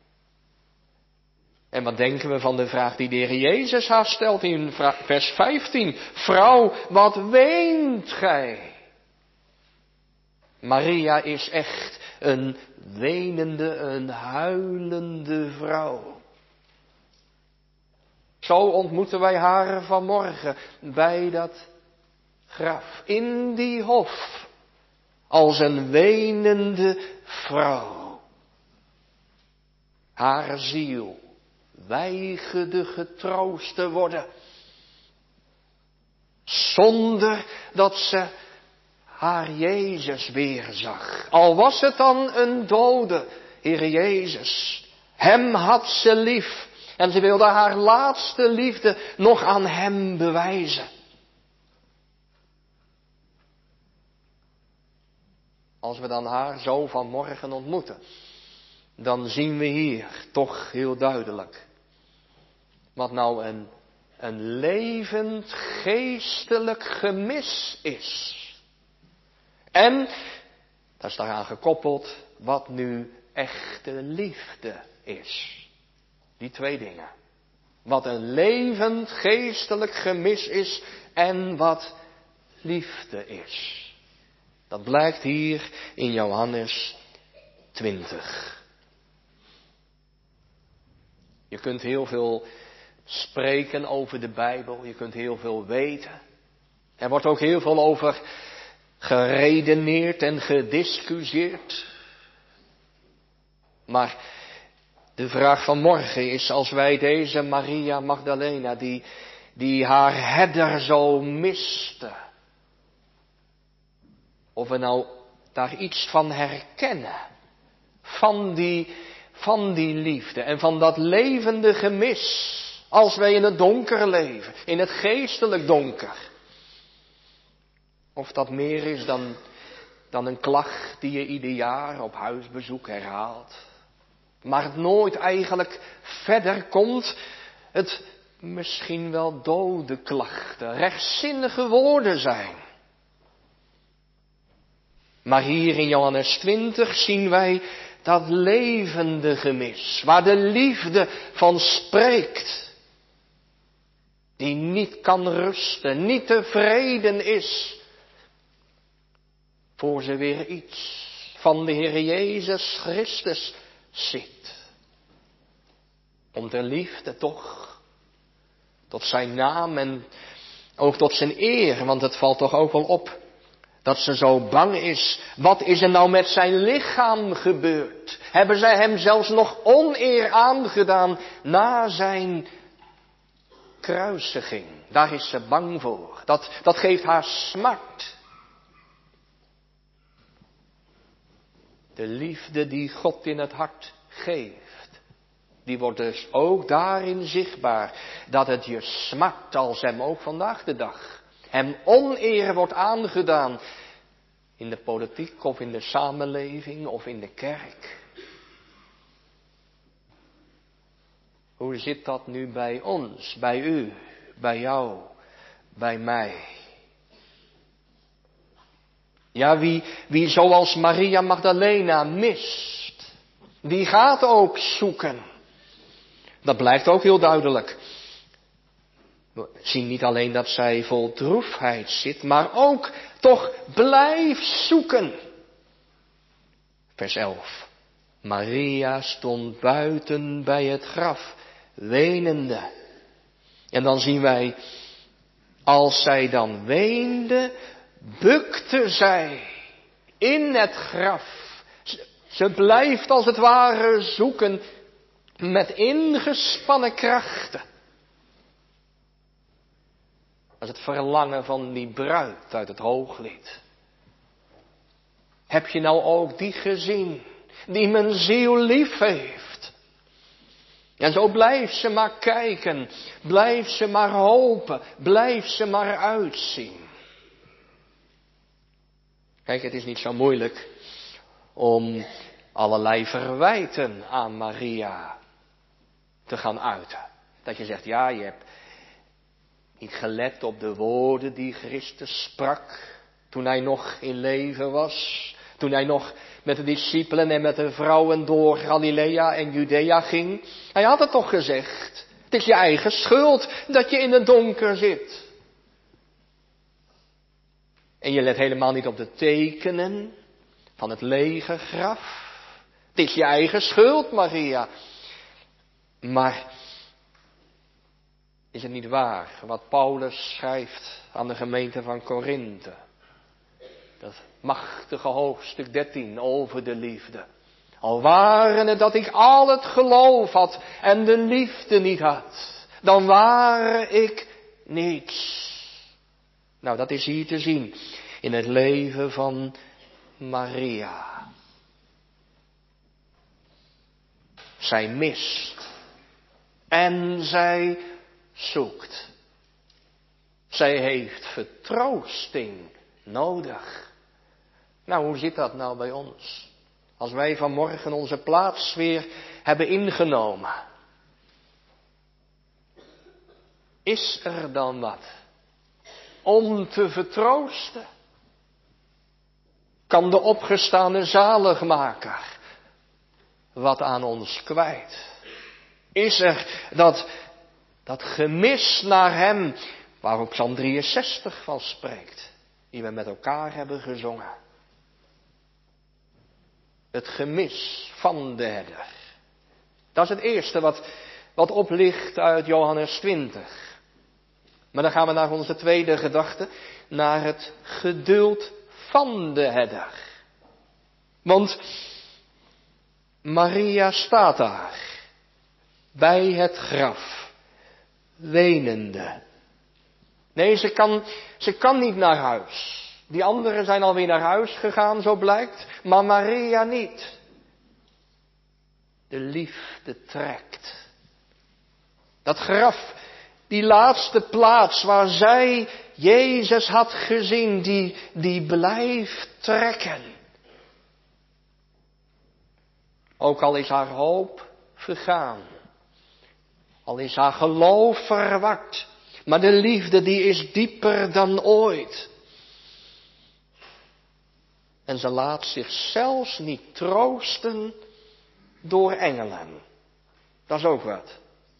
Speaker 2: En wat denken we van de vraag die de Heer Jezus haar stelt in vers vijftien? Vrouw, wat weent gij? Maria is echt een wenende, een huilende vrouw. Zo ontmoeten wij haar vanmorgen bij dat graf, in die hof, als een wenende vrouw. Haar ziel weigerde getroost te worden, zonder dat ze haar Jezus weerzag. Al was het dan een dode, Heer Jezus. Hem had ze lief en ze wilde haar laatste liefde nog aan hem bewijzen. Als we dan haar zo vanmorgen ontmoeten, dan zien we hier toch heel duidelijk wat nou een, een levend geestelijk gemis is. En, dat is daaraan gekoppeld, wat nu echte liefde is. Die twee dingen. Wat een levend geestelijk gemis is en wat liefde is. Dat blijkt hier in Johannes twintig. Je kunt heel veel spreken over de Bijbel. Je kunt heel veel weten. Er wordt ook heel veel over geredeneerd en gediscussieerd. Maar de vraag van morgen is, als wij deze Maria Magdalena, die, die haar herder zo miste, of we nou daar iets van herkennen, van die, van die liefde en van dat levende gemis, als wij in het donker leven, in het geestelijk donker. Of dat meer is dan, dan een klacht die je ieder jaar op huisbezoek herhaalt. Maar het nooit eigenlijk verder komt. Het misschien wel dode klachten, rechtzinnige woorden zijn. Maar hier in Johannes twintig zien wij dat levende gemis, waar de liefde van spreekt. Die niet kan rusten, niet tevreden is, voor ze weer iets van de Heer Jezus Christus ziet. Om de liefde toch, tot zijn naam en ook tot zijn eer, want het valt toch ook wel op dat ze zo bang is. Wat is er nou met zijn lichaam gebeurd? Hebben zij hem zelfs nog oneer aangedaan na zijn kruisiging? Daar is ze bang voor. Dat, dat geeft haar smart. De liefde die God in het hart geeft, die wordt dus ook daarin zichtbaar. Dat het je smart, als hem ook vandaag de dag hem oneer wordt aangedaan. In de politiek of in de samenleving of in de kerk. Hoe zit dat nu bij ons, bij u, bij jou, bij mij? Ja, wie, wie zoals Maria Magdalena mist, die gaat ook zoeken. Dat blijkt ook heel duidelijk. We zien niet alleen dat zij vol droefheid zit, maar ook toch blijft zoeken. Vers elf. Maria stond buiten bij het graf, wenende. En dan zien wij, als zij dan weende, bukte zij in het graf. Ze, ze blijft als het ware zoeken met ingespannen krachten. Dat is het verlangen van die bruid uit het Hooglied. Heb je nou ook die gezien, die mijn ziel lief heeft? En zo blijft ze maar kijken, blijft ze maar hopen, blijft ze maar uitzien. Kijk, het is niet zo moeilijk om allerlei verwijten aan Maria te gaan uiten. Dat je zegt, ja, je hebt niet gelet op de woorden die Christus sprak toen hij nog in leven was. Toen hij nog met de discipelen en met de vrouwen door Galilea en Judea ging. Hij had het toch gezegd. Het is je eigen schuld dat je in het donker zit. En je let helemaal niet op de tekenen. van het lege graf. Het is je eigen schuld, Maria. Maar is het niet waar wat Paulus schrijft aan de gemeente van Korinthe? Dat machtige hoofdstuk dertien over de liefde. Al waren het dat ik al het geloof had en de liefde niet had, dan ware ik niets. Nou, dat is hier te zien in het leven van Maria. Zij mist en zij zoekt. Zij heeft vertroosting nodig. Nou, hoe zit dat nou bij ons? Als wij vanmorgen onze plaats weer hebben ingenomen. Is er dan wat om te vertroosten? Kan de opgestane zaligmaker wat aan ons kwijt? Is er dat, dat gemis naar hem, waar ook Psalm drieënzestig van spreekt, die we met elkaar hebben gezongen? Het gemis van de herder. Dat is het eerste wat, wat oplicht uit Johannes twintig. Maar dan gaan we naar onze tweede gedachte, naar het geduld van de herder. Want Maria staat daar, bij het graf, wenende. Nee, ze kan, ze kan niet naar huis. Die anderen zijn alweer naar huis gegaan, zo blijkt, maar Maria niet. De liefde trekt. Dat graf, die laatste plaats waar zij Jezus had gezien, die, die blijft trekken. Ook al is haar hoop vergaan. Al is haar geloof verwakt. Maar de liefde die is dieper dan ooit. En ze laat zich zelfs niet troosten door engelen. Dat is ook wat.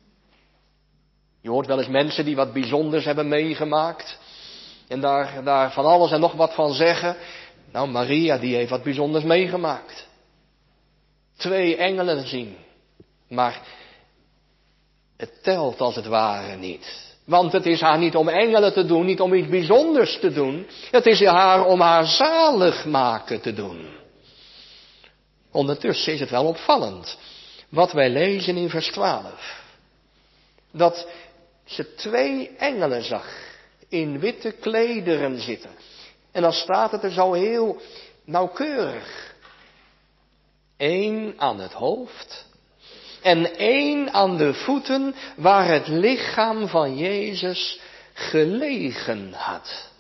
Speaker 2: Je hoort wel eens mensen die wat bijzonders hebben meegemaakt. En daar, daar van alles en nog wat van zeggen. Nou, Maria die heeft wat bijzonders meegemaakt. Twee engelen zien. Maar het telt als het ware niet. Want het is haar niet om engelen te doen, niet om iets bijzonders te doen. Het is haar om haar zalig maken te doen. Ondertussen is het wel opvallend wat wij lezen in vers twaalf. Dat ze twee engelen zag in witte klederen zitten. En dan staat het er zo heel nauwkeurig. Eén aan het hoofd en één aan de voeten waar het lichaam van Jezus gelegen had.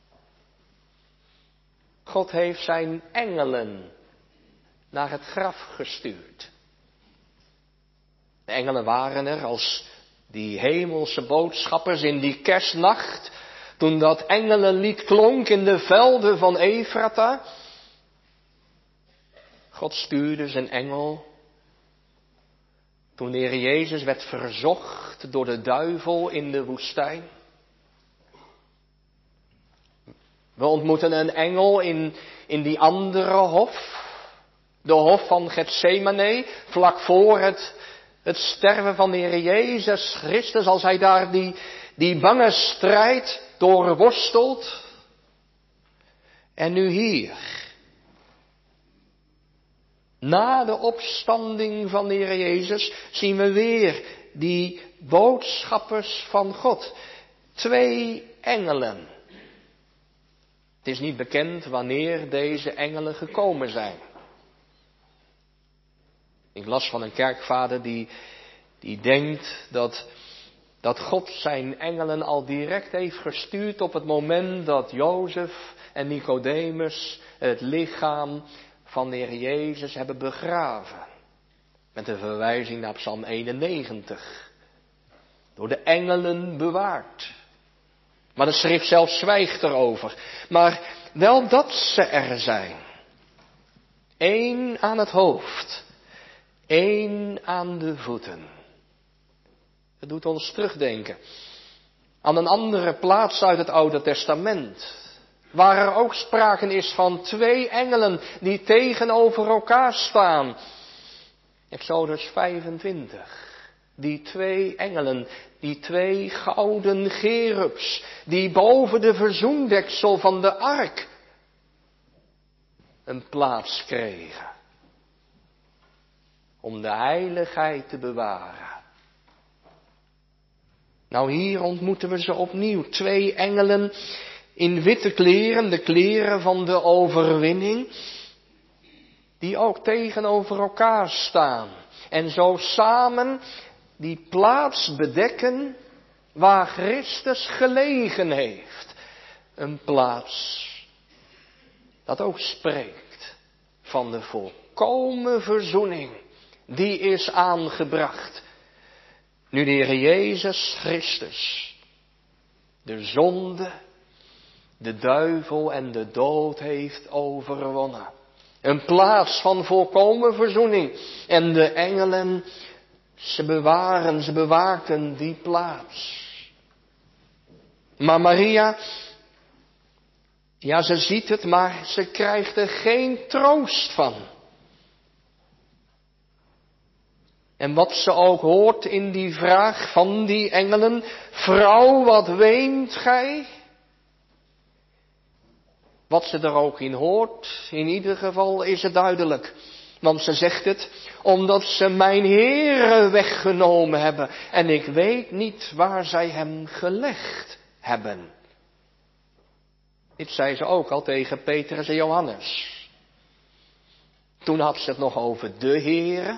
Speaker 2: God heeft zijn engelen naar het graf gestuurd. De engelen waren er als die hemelse boodschappers in die kerstnacht, toen dat engelenlied klonk in de velden van Efrata. God stuurde zijn engel toen de Heer Jezus werd verzocht door de duivel in de woestijn. We ontmoeten een engel in, in die andere hof. De hof van Getsemane, vlak voor het, het sterven van de Heer Jezus Christus, als hij daar die, die bange strijd doorworstelt. En nu hier, na de opstanding van de Heer Jezus, zien we weer die boodschappers van God. Twee engelen. Het is niet bekend wanneer deze engelen gekomen zijn. Ik las van een kerkvader die, die denkt dat, dat God zijn engelen al direct heeft gestuurd op het moment dat Jozef en Nicodemus het lichaam van de Heer Jezus hebben begraven. Met een verwijzing naar Psalm eenennegentig. Door de engelen bewaard. Maar de schrift zelf zwijgt erover. Maar wel dat ze er zijn. Eén aan het hoofd. Eén aan de voeten. Het doet ons terugdenken aan een andere plaats uit het Oude Testament. waar er ook sprake is van twee engelen die tegenover elkaar staan. Exodus vijfentwintig. Die twee engelen, die twee gouden gerubs, die boven de verzoendeksel van de ark een plaats kregen. Om de heiligheid te bewaren. Nou, hier ontmoeten we ze opnieuw. Twee engelen in witte kleren, de kleren van de overwinning, die ook tegenover elkaar staan. En zo samen die plaats bedekken waar Christus gelegen heeft. Een plaats dat ook spreekt van de volkomen verzoening die is aangebracht. Nu de Heer Jezus Christus de zonde, de duivel en de dood heeft overwonnen. Een plaats van volkomen verzoening. En de engelen, ze bewaren, ze bewaken die plaats. Maar Maria, ja, ze ziet het, maar ze krijgt er geen troost van. En wat ze ook hoort in die vraag van die engelen, vrouw, wat weent gij? Wat ze er ook in hoort, in ieder geval is het duidelijk. Want ze zegt het, omdat ze mijn Heere weggenomen hebben. En ik weet niet waar zij hem gelegd hebben. Dit zei ze ook al tegen Petrus en Johannes. Toen had ze het nog over de Heere.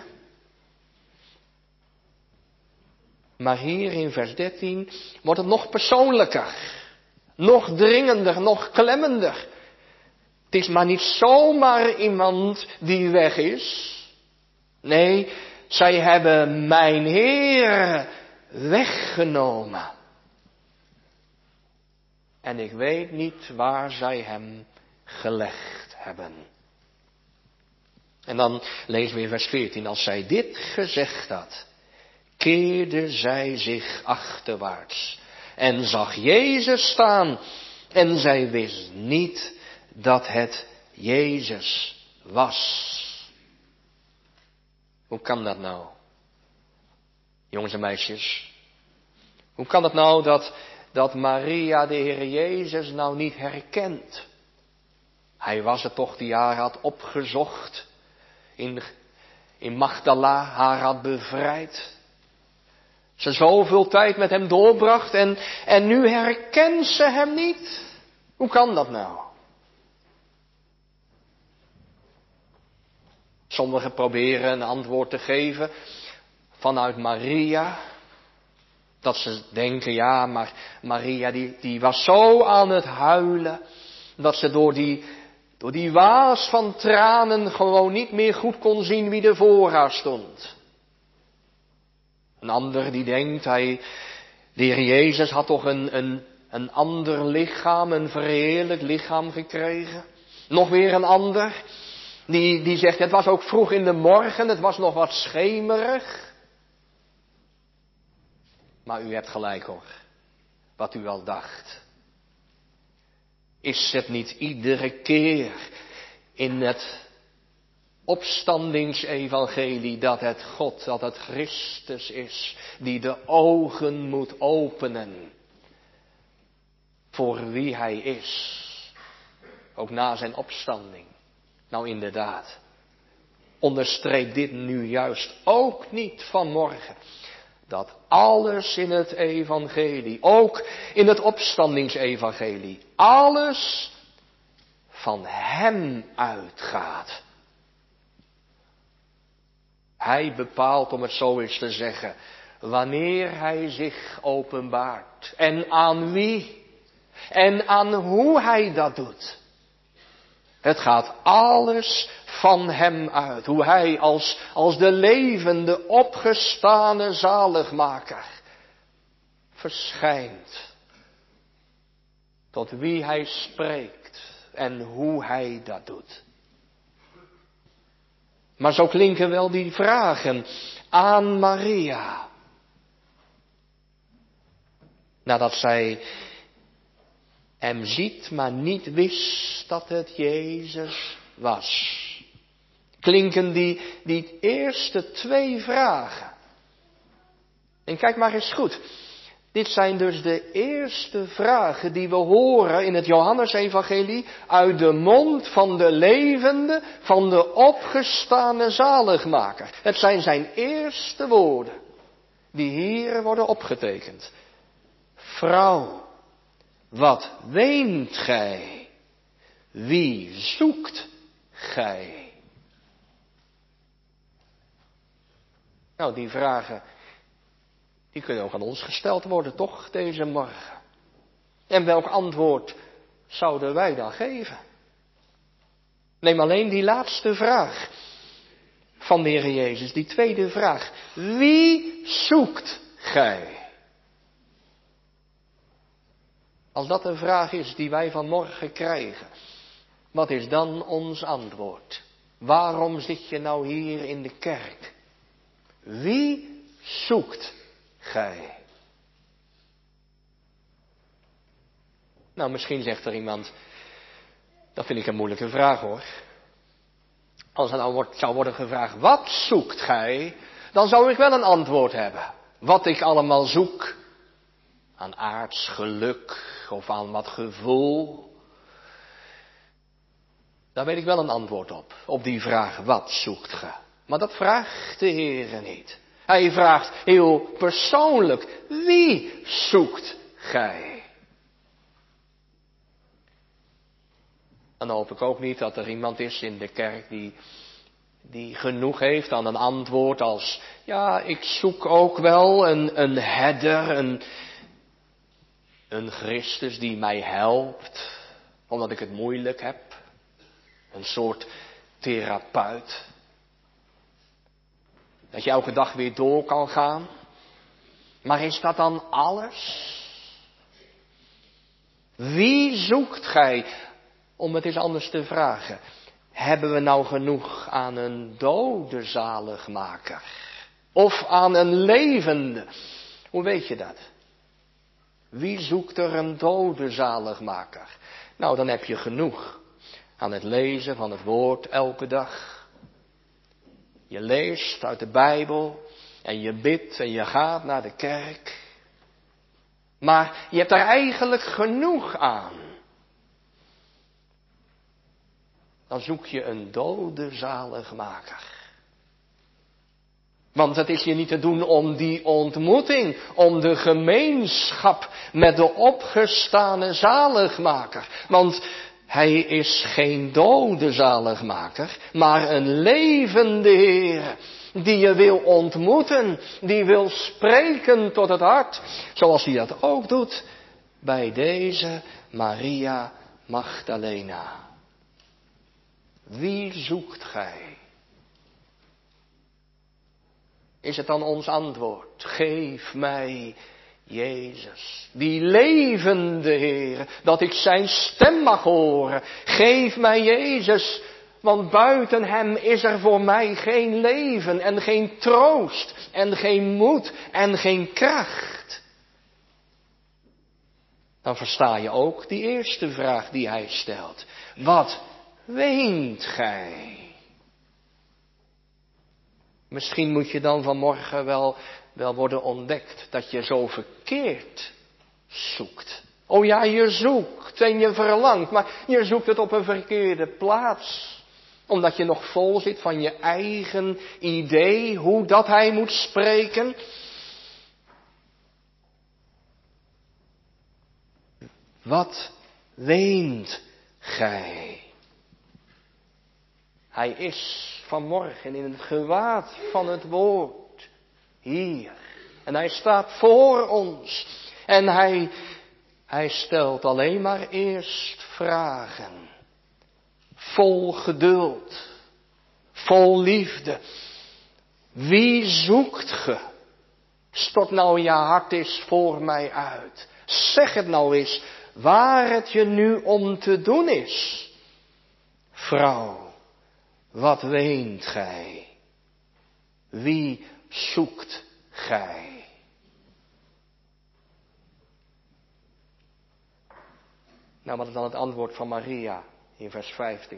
Speaker 2: Maar hier in vers dertien wordt het nog persoonlijker. Nog dringender, nog klemmender. Het is maar niet zomaar iemand die weg is. Nee, zij hebben mijn Heer weggenomen. En ik weet niet waar zij hem gelegd hebben. En dan lezen we in vers veertien. Als zij dit gezegd had, keerde zij zich achterwaarts en zag Jezus staan. En zij wist niet dat het Jezus was. Hoe kan dat nou? Jongens en meisjes. Hoe kan het nou dat, dat Maria de Heer Jezus nou niet herkent? Hij was het toch die haar had opgezocht. In, in Magdala haar had bevrijd. Ze zoveel tijd met hem doorbracht en, en nu herkent ze hem niet. Hoe kan dat nou? Sommigen proberen een antwoord te geven vanuit Maria. Dat ze denken, ja, maar Maria die, die was zo aan het huilen. Dat ze door die, door die waas van tranen gewoon niet meer goed kon zien wie er voor haar stond. Een ander die denkt, hij, de Heer Jezus had toch een, een, een ander lichaam, een verheerlijk lichaam gekregen. Nog weer een ander, die, die zegt, het was ook vroeg in de morgen, het was nog wat schemerig. Maar u hebt gelijk hoor, wat u al dacht. Is het niet iedere keer in het opstandingsevangelie dat het God, dat het Christus is, die de ogen moet openen voor wie hij is, ook na zijn opstanding. Nou inderdaad, onderstreep dit nu juist ook niet vanmorgen, dat alles in het evangelie, ook in het opstandingsevangelie, alles van hem uitgaat. Hij bepaalt, om het zo eens te zeggen, wanneer hij zich openbaart. En aan wie. En aan hoe hij dat doet. Het gaat alles van hem uit. Hoe hij als, als de levende, opgestane zaligmaker verschijnt. Tot wie hij spreekt en hoe hij dat doet. Maar zo klinken wel die vragen aan Maria. Nadat zij hem ziet, maar niet wist dat het Jezus was. Klinken die, die eerste twee vragen. En kijk maar eens goed. Dit zijn dus de eerste vragen die we horen in het Johannesevangelie uit de mond van de levende, van de opgestane zaligmaker. Het zijn zijn eerste woorden die hier worden opgetekend. Vrouw, wat weent gij? Wie zoekt gij? Nou, die vragen, die kunnen ook aan ons gesteld worden, toch, deze morgen. En welk antwoord zouden wij dan geven? Neem alleen die laatste vraag van de Heer Jezus, die tweede vraag. Wie zoekt gij? Als dat een vraag is die wij vanmorgen krijgen, wat is dan ons antwoord? Waarom zit je nou hier in de kerk? Wie zoekt gij? Nou, misschien zegt er iemand, dat vind ik een moeilijke vraag hoor. Als er nou wordt, zou worden gevraagd, wat zoekt gij? Dan zou ik wel een antwoord hebben. Wat ik allemaal zoek. Aan aards geluk of aan wat gevoel. Daar weet ik wel een antwoord op. Op die vraag, wat zoekt ge? Maar dat vraagt de Heer niet. Hij vraagt heel persoonlijk, wie zoekt gij? Dan hoop ik ook niet dat er iemand is in de kerk die, die genoeg heeft aan een antwoord als, ja, ik zoek ook wel een, een herder, een, een Christus die mij helpt, omdat ik het moeilijk heb. Een soort therapeut. Dat je elke dag weer door kan gaan. Maar is dat dan alles? Wie zoekt gij? Om het eens anders te vragen. Hebben we nou genoeg aan een dode zaligmaker? Of aan een levende? Hoe weet je dat? Wie zoekt er een dode zaligmaker? Nou, dan heb je genoeg aan het lezen van het woord elke dag. Je leest uit de Bijbel en je bidt en je gaat naar de kerk. Maar je hebt er eigenlijk genoeg aan. Dan zoek je een dode zaligmaker. Want het is je niet te doen om die ontmoeting, om de gemeenschap met de opgestane zaligmaker. Want hij is geen dode zaligmaker, maar een levende Heer. Die je wil ontmoeten, die wil spreken tot het hart. Zoals hij dat ook doet bij deze Maria Magdalena. Wie zoekt gij? Is het dan ons antwoord? Geef mij Jezus, die levende Heer, dat ik zijn stem mag horen. Geef mij Jezus, want buiten hem is er voor mij geen leven en geen troost en geen moed en geen kracht. Dan versta je ook die eerste vraag die hij stelt. Wat weent gij? Misschien moet je dan vanmorgen wel, wel worden ontdekt dat je zo verkeerd zoekt. Oh ja, je zoekt en je verlangt, maar je zoekt het op een verkeerde plaats. Omdat je nog vol zit van je eigen idee hoe dat hij moet spreken. Wat weent gij? Hij is vanmorgen in het gewaad van het woord hier. En hij staat voor ons. En hij, hij stelt alleen maar eerst vragen. Vol geduld. Vol liefde. Wie zoekt ge? Stort nou je hart eens voor mij uit. Zeg het nou eens waar het je nu om te doen is. Vrouw, wat weent gij? Wie zoekt gij? Nou, wat is dan het antwoord van Maria in vers vijftien?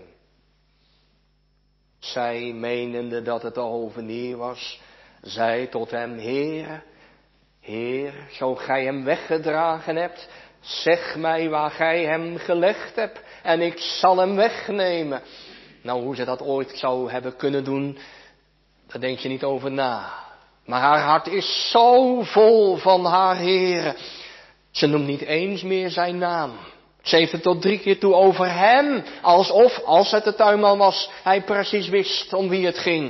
Speaker 2: Zij, menende dat het al overnieuw was, zei tot hem: Heer, Heer, zo gij hem weggedragen hebt, zeg mij waar gij hem gelegd hebt en ik zal hem wegnemen. Nou, hoe ze dat ooit zou hebben kunnen doen, daar denk je niet over na. Maar haar hart is zo vol van haar Heere. Ze noemt niet eens meer zijn naam. Ze heeft het tot drie keer toe over hem. Alsof, als het de tuinman was, hij precies wist om wie het ging.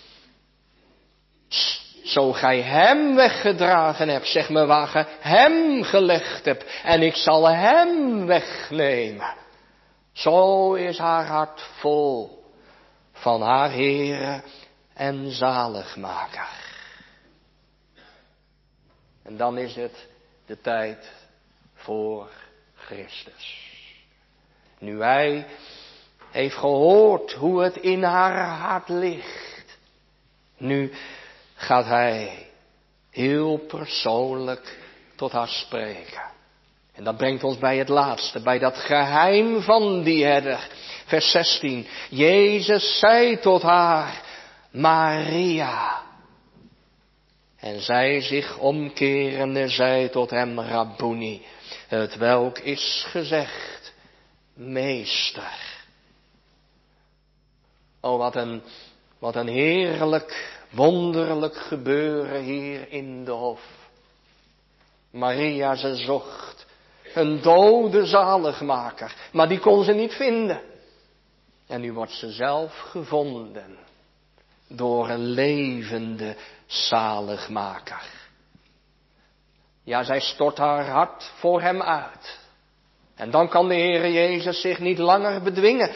Speaker 2: Zo gij hem weggedragen hebt, zeg me waar ge hem gelegd hebt. En ik zal hem wegnemen. Zo is haar hart vol van haar Heere en zaligmaker. En dan is het de tijd voor Christus. Nu hij heeft gehoord hoe het in haar hart ligt. Nu gaat hij heel persoonlijk tot haar spreken. En dat brengt ons bij het laatste, bij dat geheim van die herder. Vers zestien. Jezus zei tot haar: Maria. En zij zich omkerende zei tot hem: Rabboni. Het welk is gezegd: Meester. Oh, wat een, wat een heerlijk, wonderlijk gebeuren hier in de hof. Maria, ze zocht een dode zaligmaker, maar die kon ze niet vinden. En nu wordt ze zelf gevonden door een levende zaligmaker. Ja, zij stort haar hart voor hem uit. En dan kan de Heere Jezus zich niet langer bedwingen.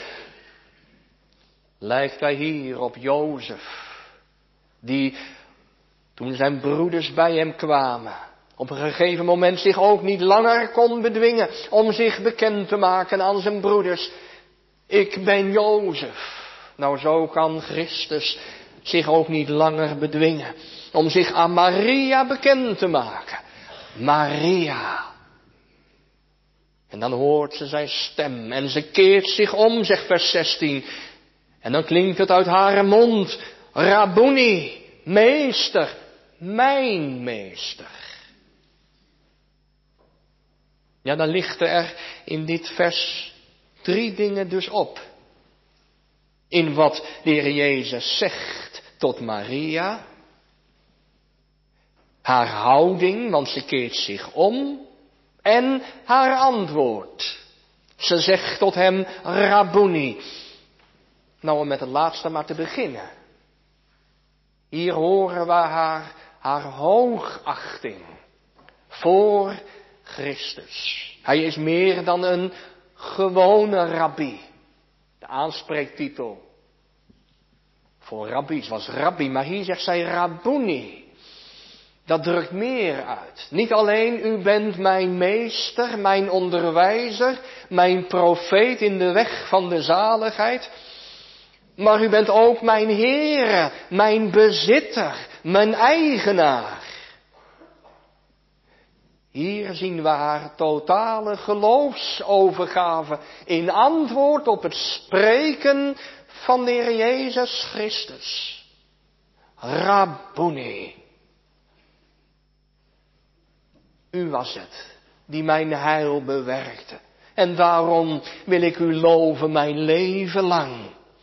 Speaker 2: Lijkt hij hier op Jozef, die toen zijn broeders bij hem kwamen, op een gegeven moment zich ook niet langer kon bedwingen om zich bekend te maken aan zijn broeders. Ik ben Jozef. Nou, zo kan Christus zich ook niet langer bedwingen om zich aan Maria bekend te maken. Maria. En dan hoort ze zijn stem en ze keert zich om, zegt vers zestien. En dan klinkt het uit haar mond: Rabboni, meester, mijn meester. Ja, dan lichten er in dit vers drie dingen dus op. In wat de Heer Jezus zegt tot Maria. Haar houding, want ze keert zich om. En haar antwoord. Ze zegt tot hem: Rabboni. Nou, om met het laatste maar te beginnen. Hier horen we haar, haar hoogachting voor Christus. Hij is meer dan een gewone rabbi. De aanspreektitel voor rabbies was rabbi, maar hier zegt zij Rabboni. Dat drukt meer uit. Niet alleen u bent mijn meester, mijn onderwijzer, mijn profeet in de weg van de zaligheid, maar u bent ook mijn Heere, mijn bezitter, mijn eigenaar. Hier zien we haar totale geloofsovergave in antwoord op het spreken van de Heer Jezus Christus. Rabboni. U was het die mijn heil bewerkte. En daarom wil ik u loven mijn leven lang.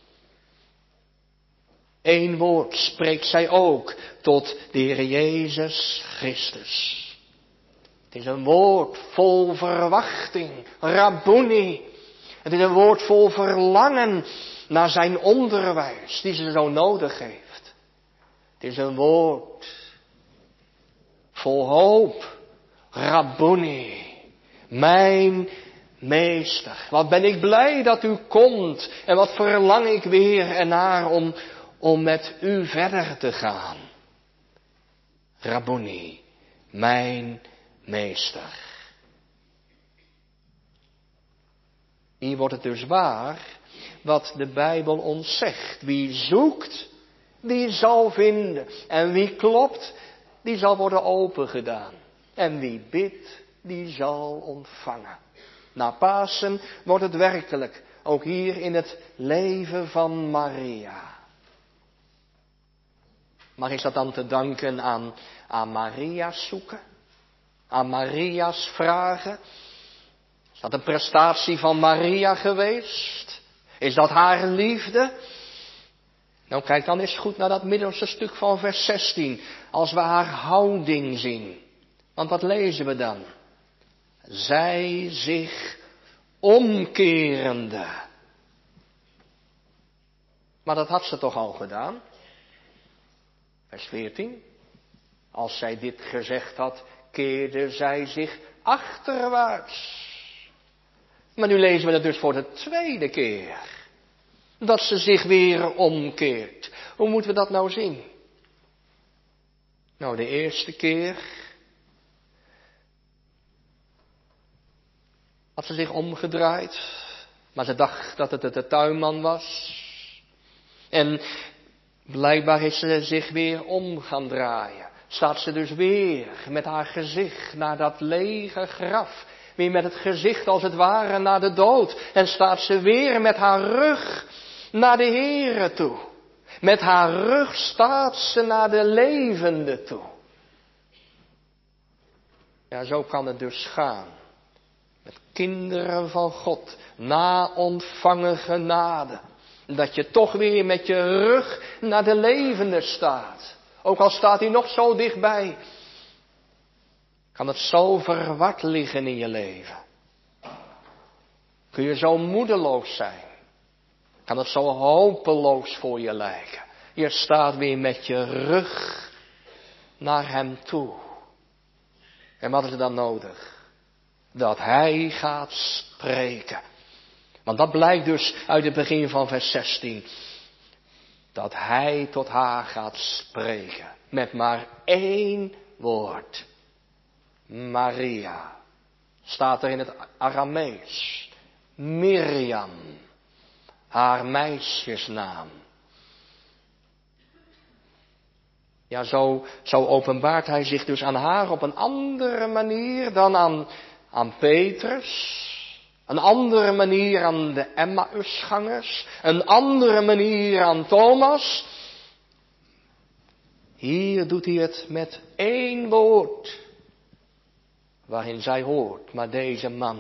Speaker 2: Eén woord spreekt zij ook tot de Heer Jezus Christus. Het is een woord vol verwachting, Rabboni. Het is een woord vol verlangen naar zijn onderwijs, die ze zo nodig heeft. Het is een woord vol hoop, Rabboni, mijn meester. Wat ben ik blij dat u komt en wat verlang ik weer ernaar om, om met u verder te gaan. Rabboni, mijn meester. Hier wordt het dus waar wat de Bijbel ons zegt. Wie zoekt, die zal vinden. En wie klopt, die zal worden opengedaan. En wie bidt, die zal ontvangen. Na Pasen wordt het werkelijk, ook hier in het leven van Maria. Maar is dat dan te danken aan, aan Maria's zoeken? Aan Maria's vragen? Is dat een prestatie van Maria geweest? Is dat haar liefde? Nou, kijk dan eens goed naar dat middelste stuk van vers zestien. Als we haar houding zien. Want wat lezen we dan? Zij zich omkerende. Maar dat had ze toch al gedaan? Vers veertien. Als zij dit gezegd had, keerde zij zich achterwaarts. Maar nu lezen we het dus voor de tweede keer. Dat ze zich weer omkeert. Hoe moeten we dat nou zien? Nou, de eerste keer had ze zich omgedraaid. Maar ze dacht dat het de tuinman was. En blijkbaar is ze zich weer om gaan draaien. Staat ze dus weer met haar gezicht naar dat lege graf. Weer met het gezicht als het ware naar de dood. En staat ze weer met haar rug naar de Heere toe. Met haar rug staat ze naar de levende toe. Ja, zo kan het dus gaan. Met kinderen van God. Na ontvangen genade. Dat je toch weer met je rug naar de levende staat. Ook al staat hij nog zo dichtbij. Kan het zo verward liggen in je leven. Kun je zo moedeloos zijn. Kan het zo hopeloos voor je lijken. Je staat weer met je rug naar hem toe. En wat is er dan nodig? Dat hij gaat spreken. Want dat blijkt dus uit het begin van vers zestien. Dat hij tot haar gaat spreken. Met maar één woord. Maria. Staat er in het Aramees. Miriam. Haar meisjesnaam. Ja, zo, zo openbaart hij zich dus aan haar op een andere manier dan aan, aan Petrus. Een andere manier aan de Emmausgangers. Een andere manier aan Thomas. Hier doet hij het met één woord. Waarin zij hoort, maar deze man,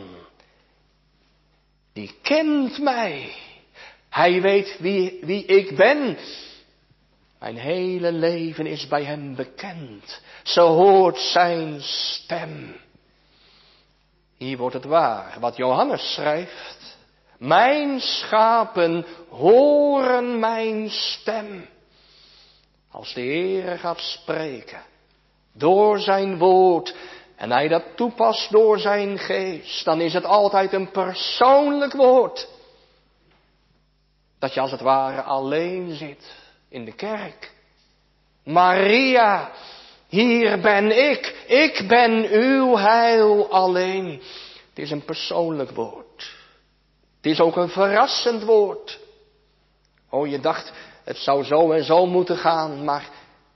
Speaker 2: die kent mij. Hij weet wie, wie ik ben. Mijn hele leven is bij hem bekend. Ze hoort zijn stem. Hier wordt het waar, wat Johannes schrijft. Mijn schapen horen mijn stem. Als de Heere gaat spreken, door zijn woord, en hij dat toepast door zijn geest, dan is het altijd een persoonlijk woord. Dat je als het ware alleen zit in de kerk. Maria, hier ben ik. Ik ben uw heil alleen. Het is een persoonlijk woord. Het is ook een verrassend woord. Oh, je dacht, het zou zo en zo moeten gaan, maar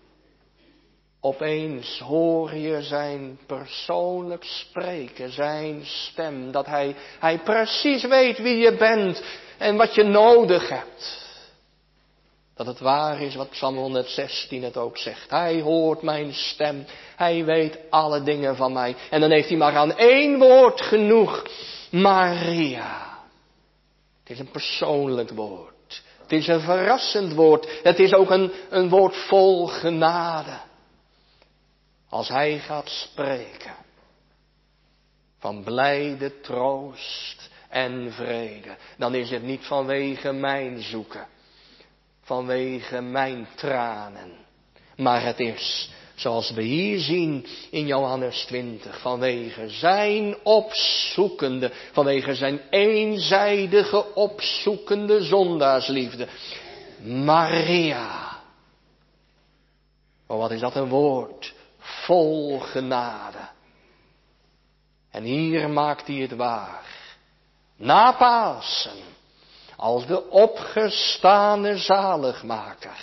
Speaker 2: opeens hoor je zijn persoonlijk spreken, zijn stem. Dat hij, hij precies weet wie je bent en wat je nodig hebt. Dat het waar is wat Psalm honderdzestien het ook zegt. Hij hoort mijn stem. Hij weet alle dingen van mij. En dan heeft hij maar aan één woord genoeg. Maria. Het is een persoonlijk woord. Het is een verrassend woord. Het is ook een, een woord vol genade. Als hij gaat spreken. Van blijde troost en vrede. Dan is het niet vanwege mijn zoeken. Vanwege mijn tranen. Maar het is, zoals we hier zien in Johannes twintig, vanwege zijn opzoekende, vanwege zijn eenzijdige opzoekende zondaarsliefde. Maria. Oh, wat is dat een woord, vol genade. En hier maakt hij het waar. Na Pasen. Als de opgestane zaligmaker.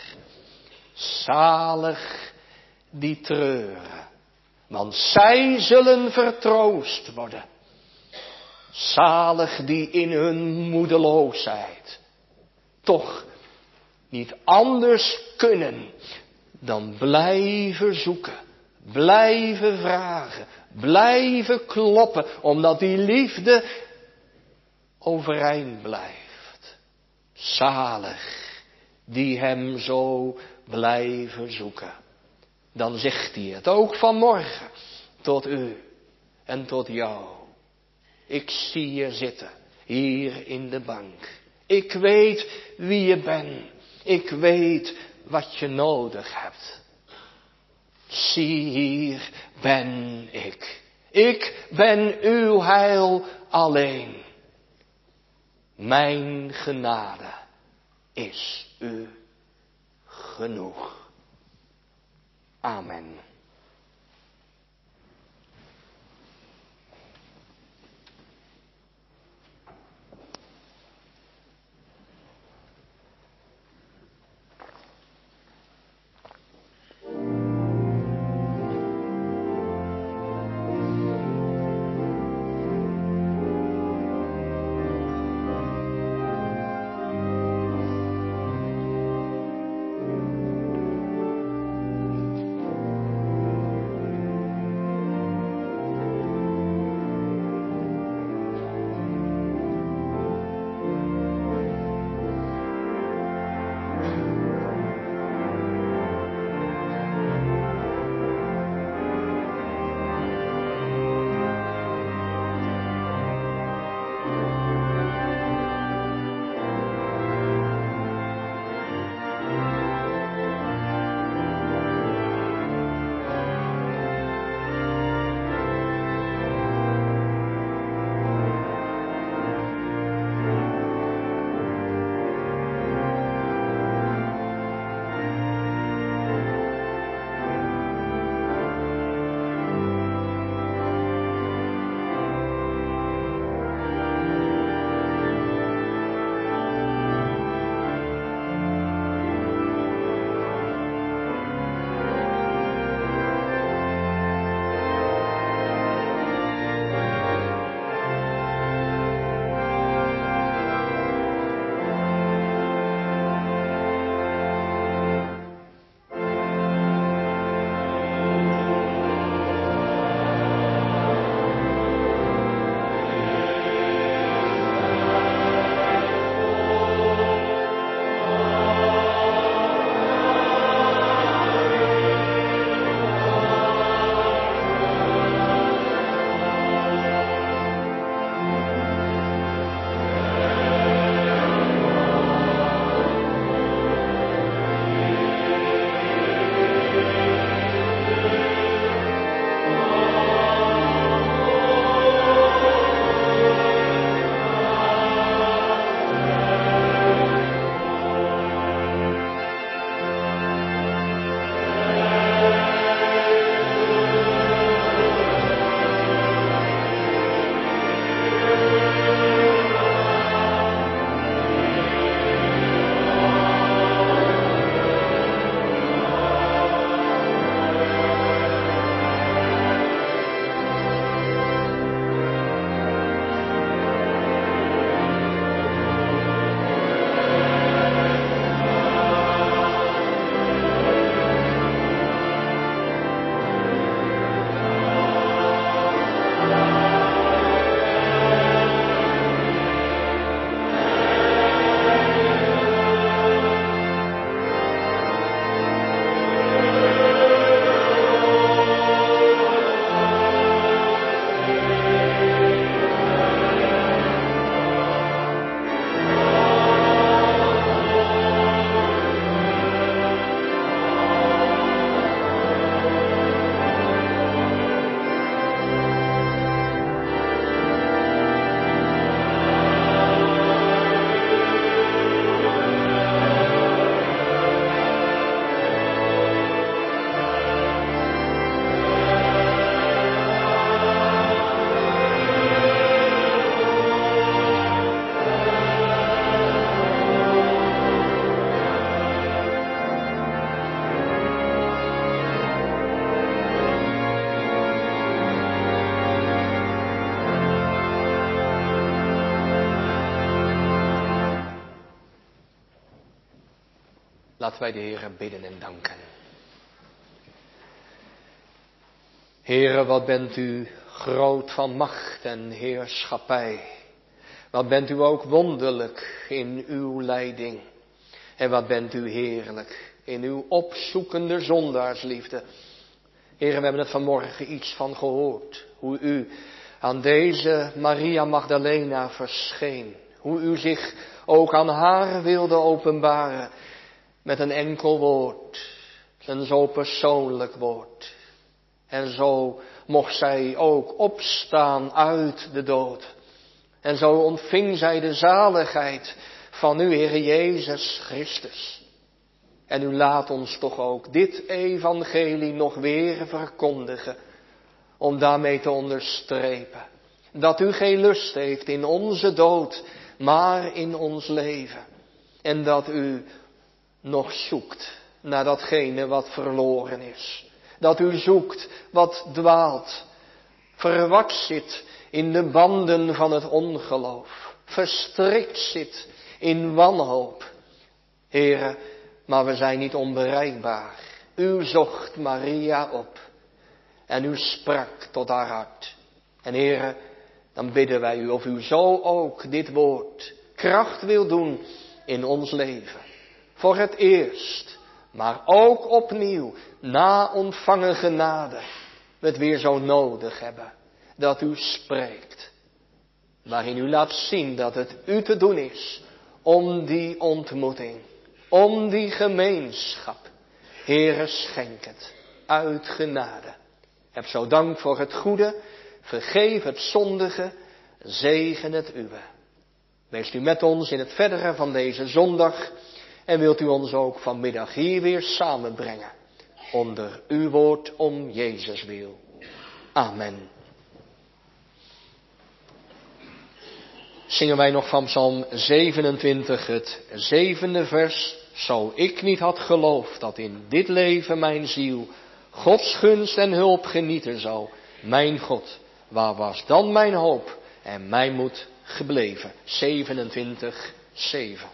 Speaker 2: Zalig die treuren. Want zij zullen vertroost worden. Zalig die in hun moedeloosheid toch niet anders kunnen dan blijven zoeken, blijven vragen, blijven kloppen, omdat die liefde overeind blijft. Zalig die hem zo blijven zoeken. Dan zegt hij het ook vanmorgen tot u en tot jou. Ik zie je zitten, hier in de bank. Ik weet wie je bent. Ik weet wat je nodig hebt. Zie, hier ben ik. Ik ben uw heil alleen. Mijn genade is u genoeg. Amen. Laten wij de Heere bidden en danken. Heere, wat bent u groot van macht en heerschappij. Wat bent u ook wonderlijk in uw leiding. En wat bent u heerlijk in uw opzoekende zondaarsliefde. Heere, we hebben het vanmorgen iets van gehoord. Hoe u aan deze Maria Magdalena verscheen. Hoe u zich ook aan haar wilde openbaren. Met een enkel woord. Een zo persoonlijk woord. En zo mocht zij ook opstaan uit de dood. En zo ontving zij de zaligheid van uw Heer Jezus Christus. En u laat ons toch ook dit evangelie nog weer verkondigen. Om daarmee te onderstrepen. Dat u geen lust heeft in onze dood, maar in ons leven. En dat u nog zoekt naar datgene wat verloren is. Dat u zoekt wat dwaalt. Verward zit in de banden van het ongeloof. Verstrikt zit in wanhoop. Heere, maar we zijn niet onbereikbaar. U zocht Maria op. En u sprak tot haar hart. En Heere, dan bidden wij u of u zo ook dit woord kracht wil doen in ons leven. Voor het eerst, maar ook opnieuw, na ontvangen genade, we het weer zo nodig hebben. Dat u spreekt. Waarin u laat zien dat het u te doen is om die ontmoeting, om die gemeenschap. Heere, schenk het uit genade. Heb zo dank voor het goede, vergeef het zondige, zegen het uwe. Wees u met ons in het verdere van deze zondag en wilt u ons ook vanmiddag hier weer samenbrengen. Onder uw woord om Jezus wil. Amen. Zingen wij nog van Psalm zevenentwintig het zevende vers. Zo ik niet had geloofd dat in dit leven mijn ziel Gods gunst en hulp genieten zou. Mijn God, waar was dan mijn hoop en mijn moed gebleven? zevenentwintig, zeven.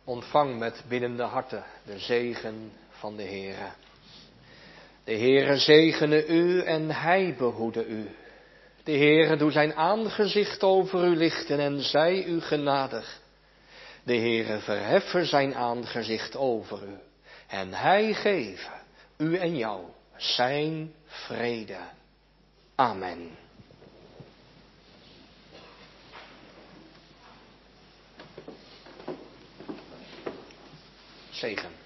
Speaker 2: Ontvang met biddende harten de zegen van de Heere. De Heere zegene u en hij behoede u. De Heere doe zijn aangezicht over u lichten en zij u genadig. De Heere verheffe zijn aangezicht over u en hij geven u en jou zijn vrede. Amen. Zegen.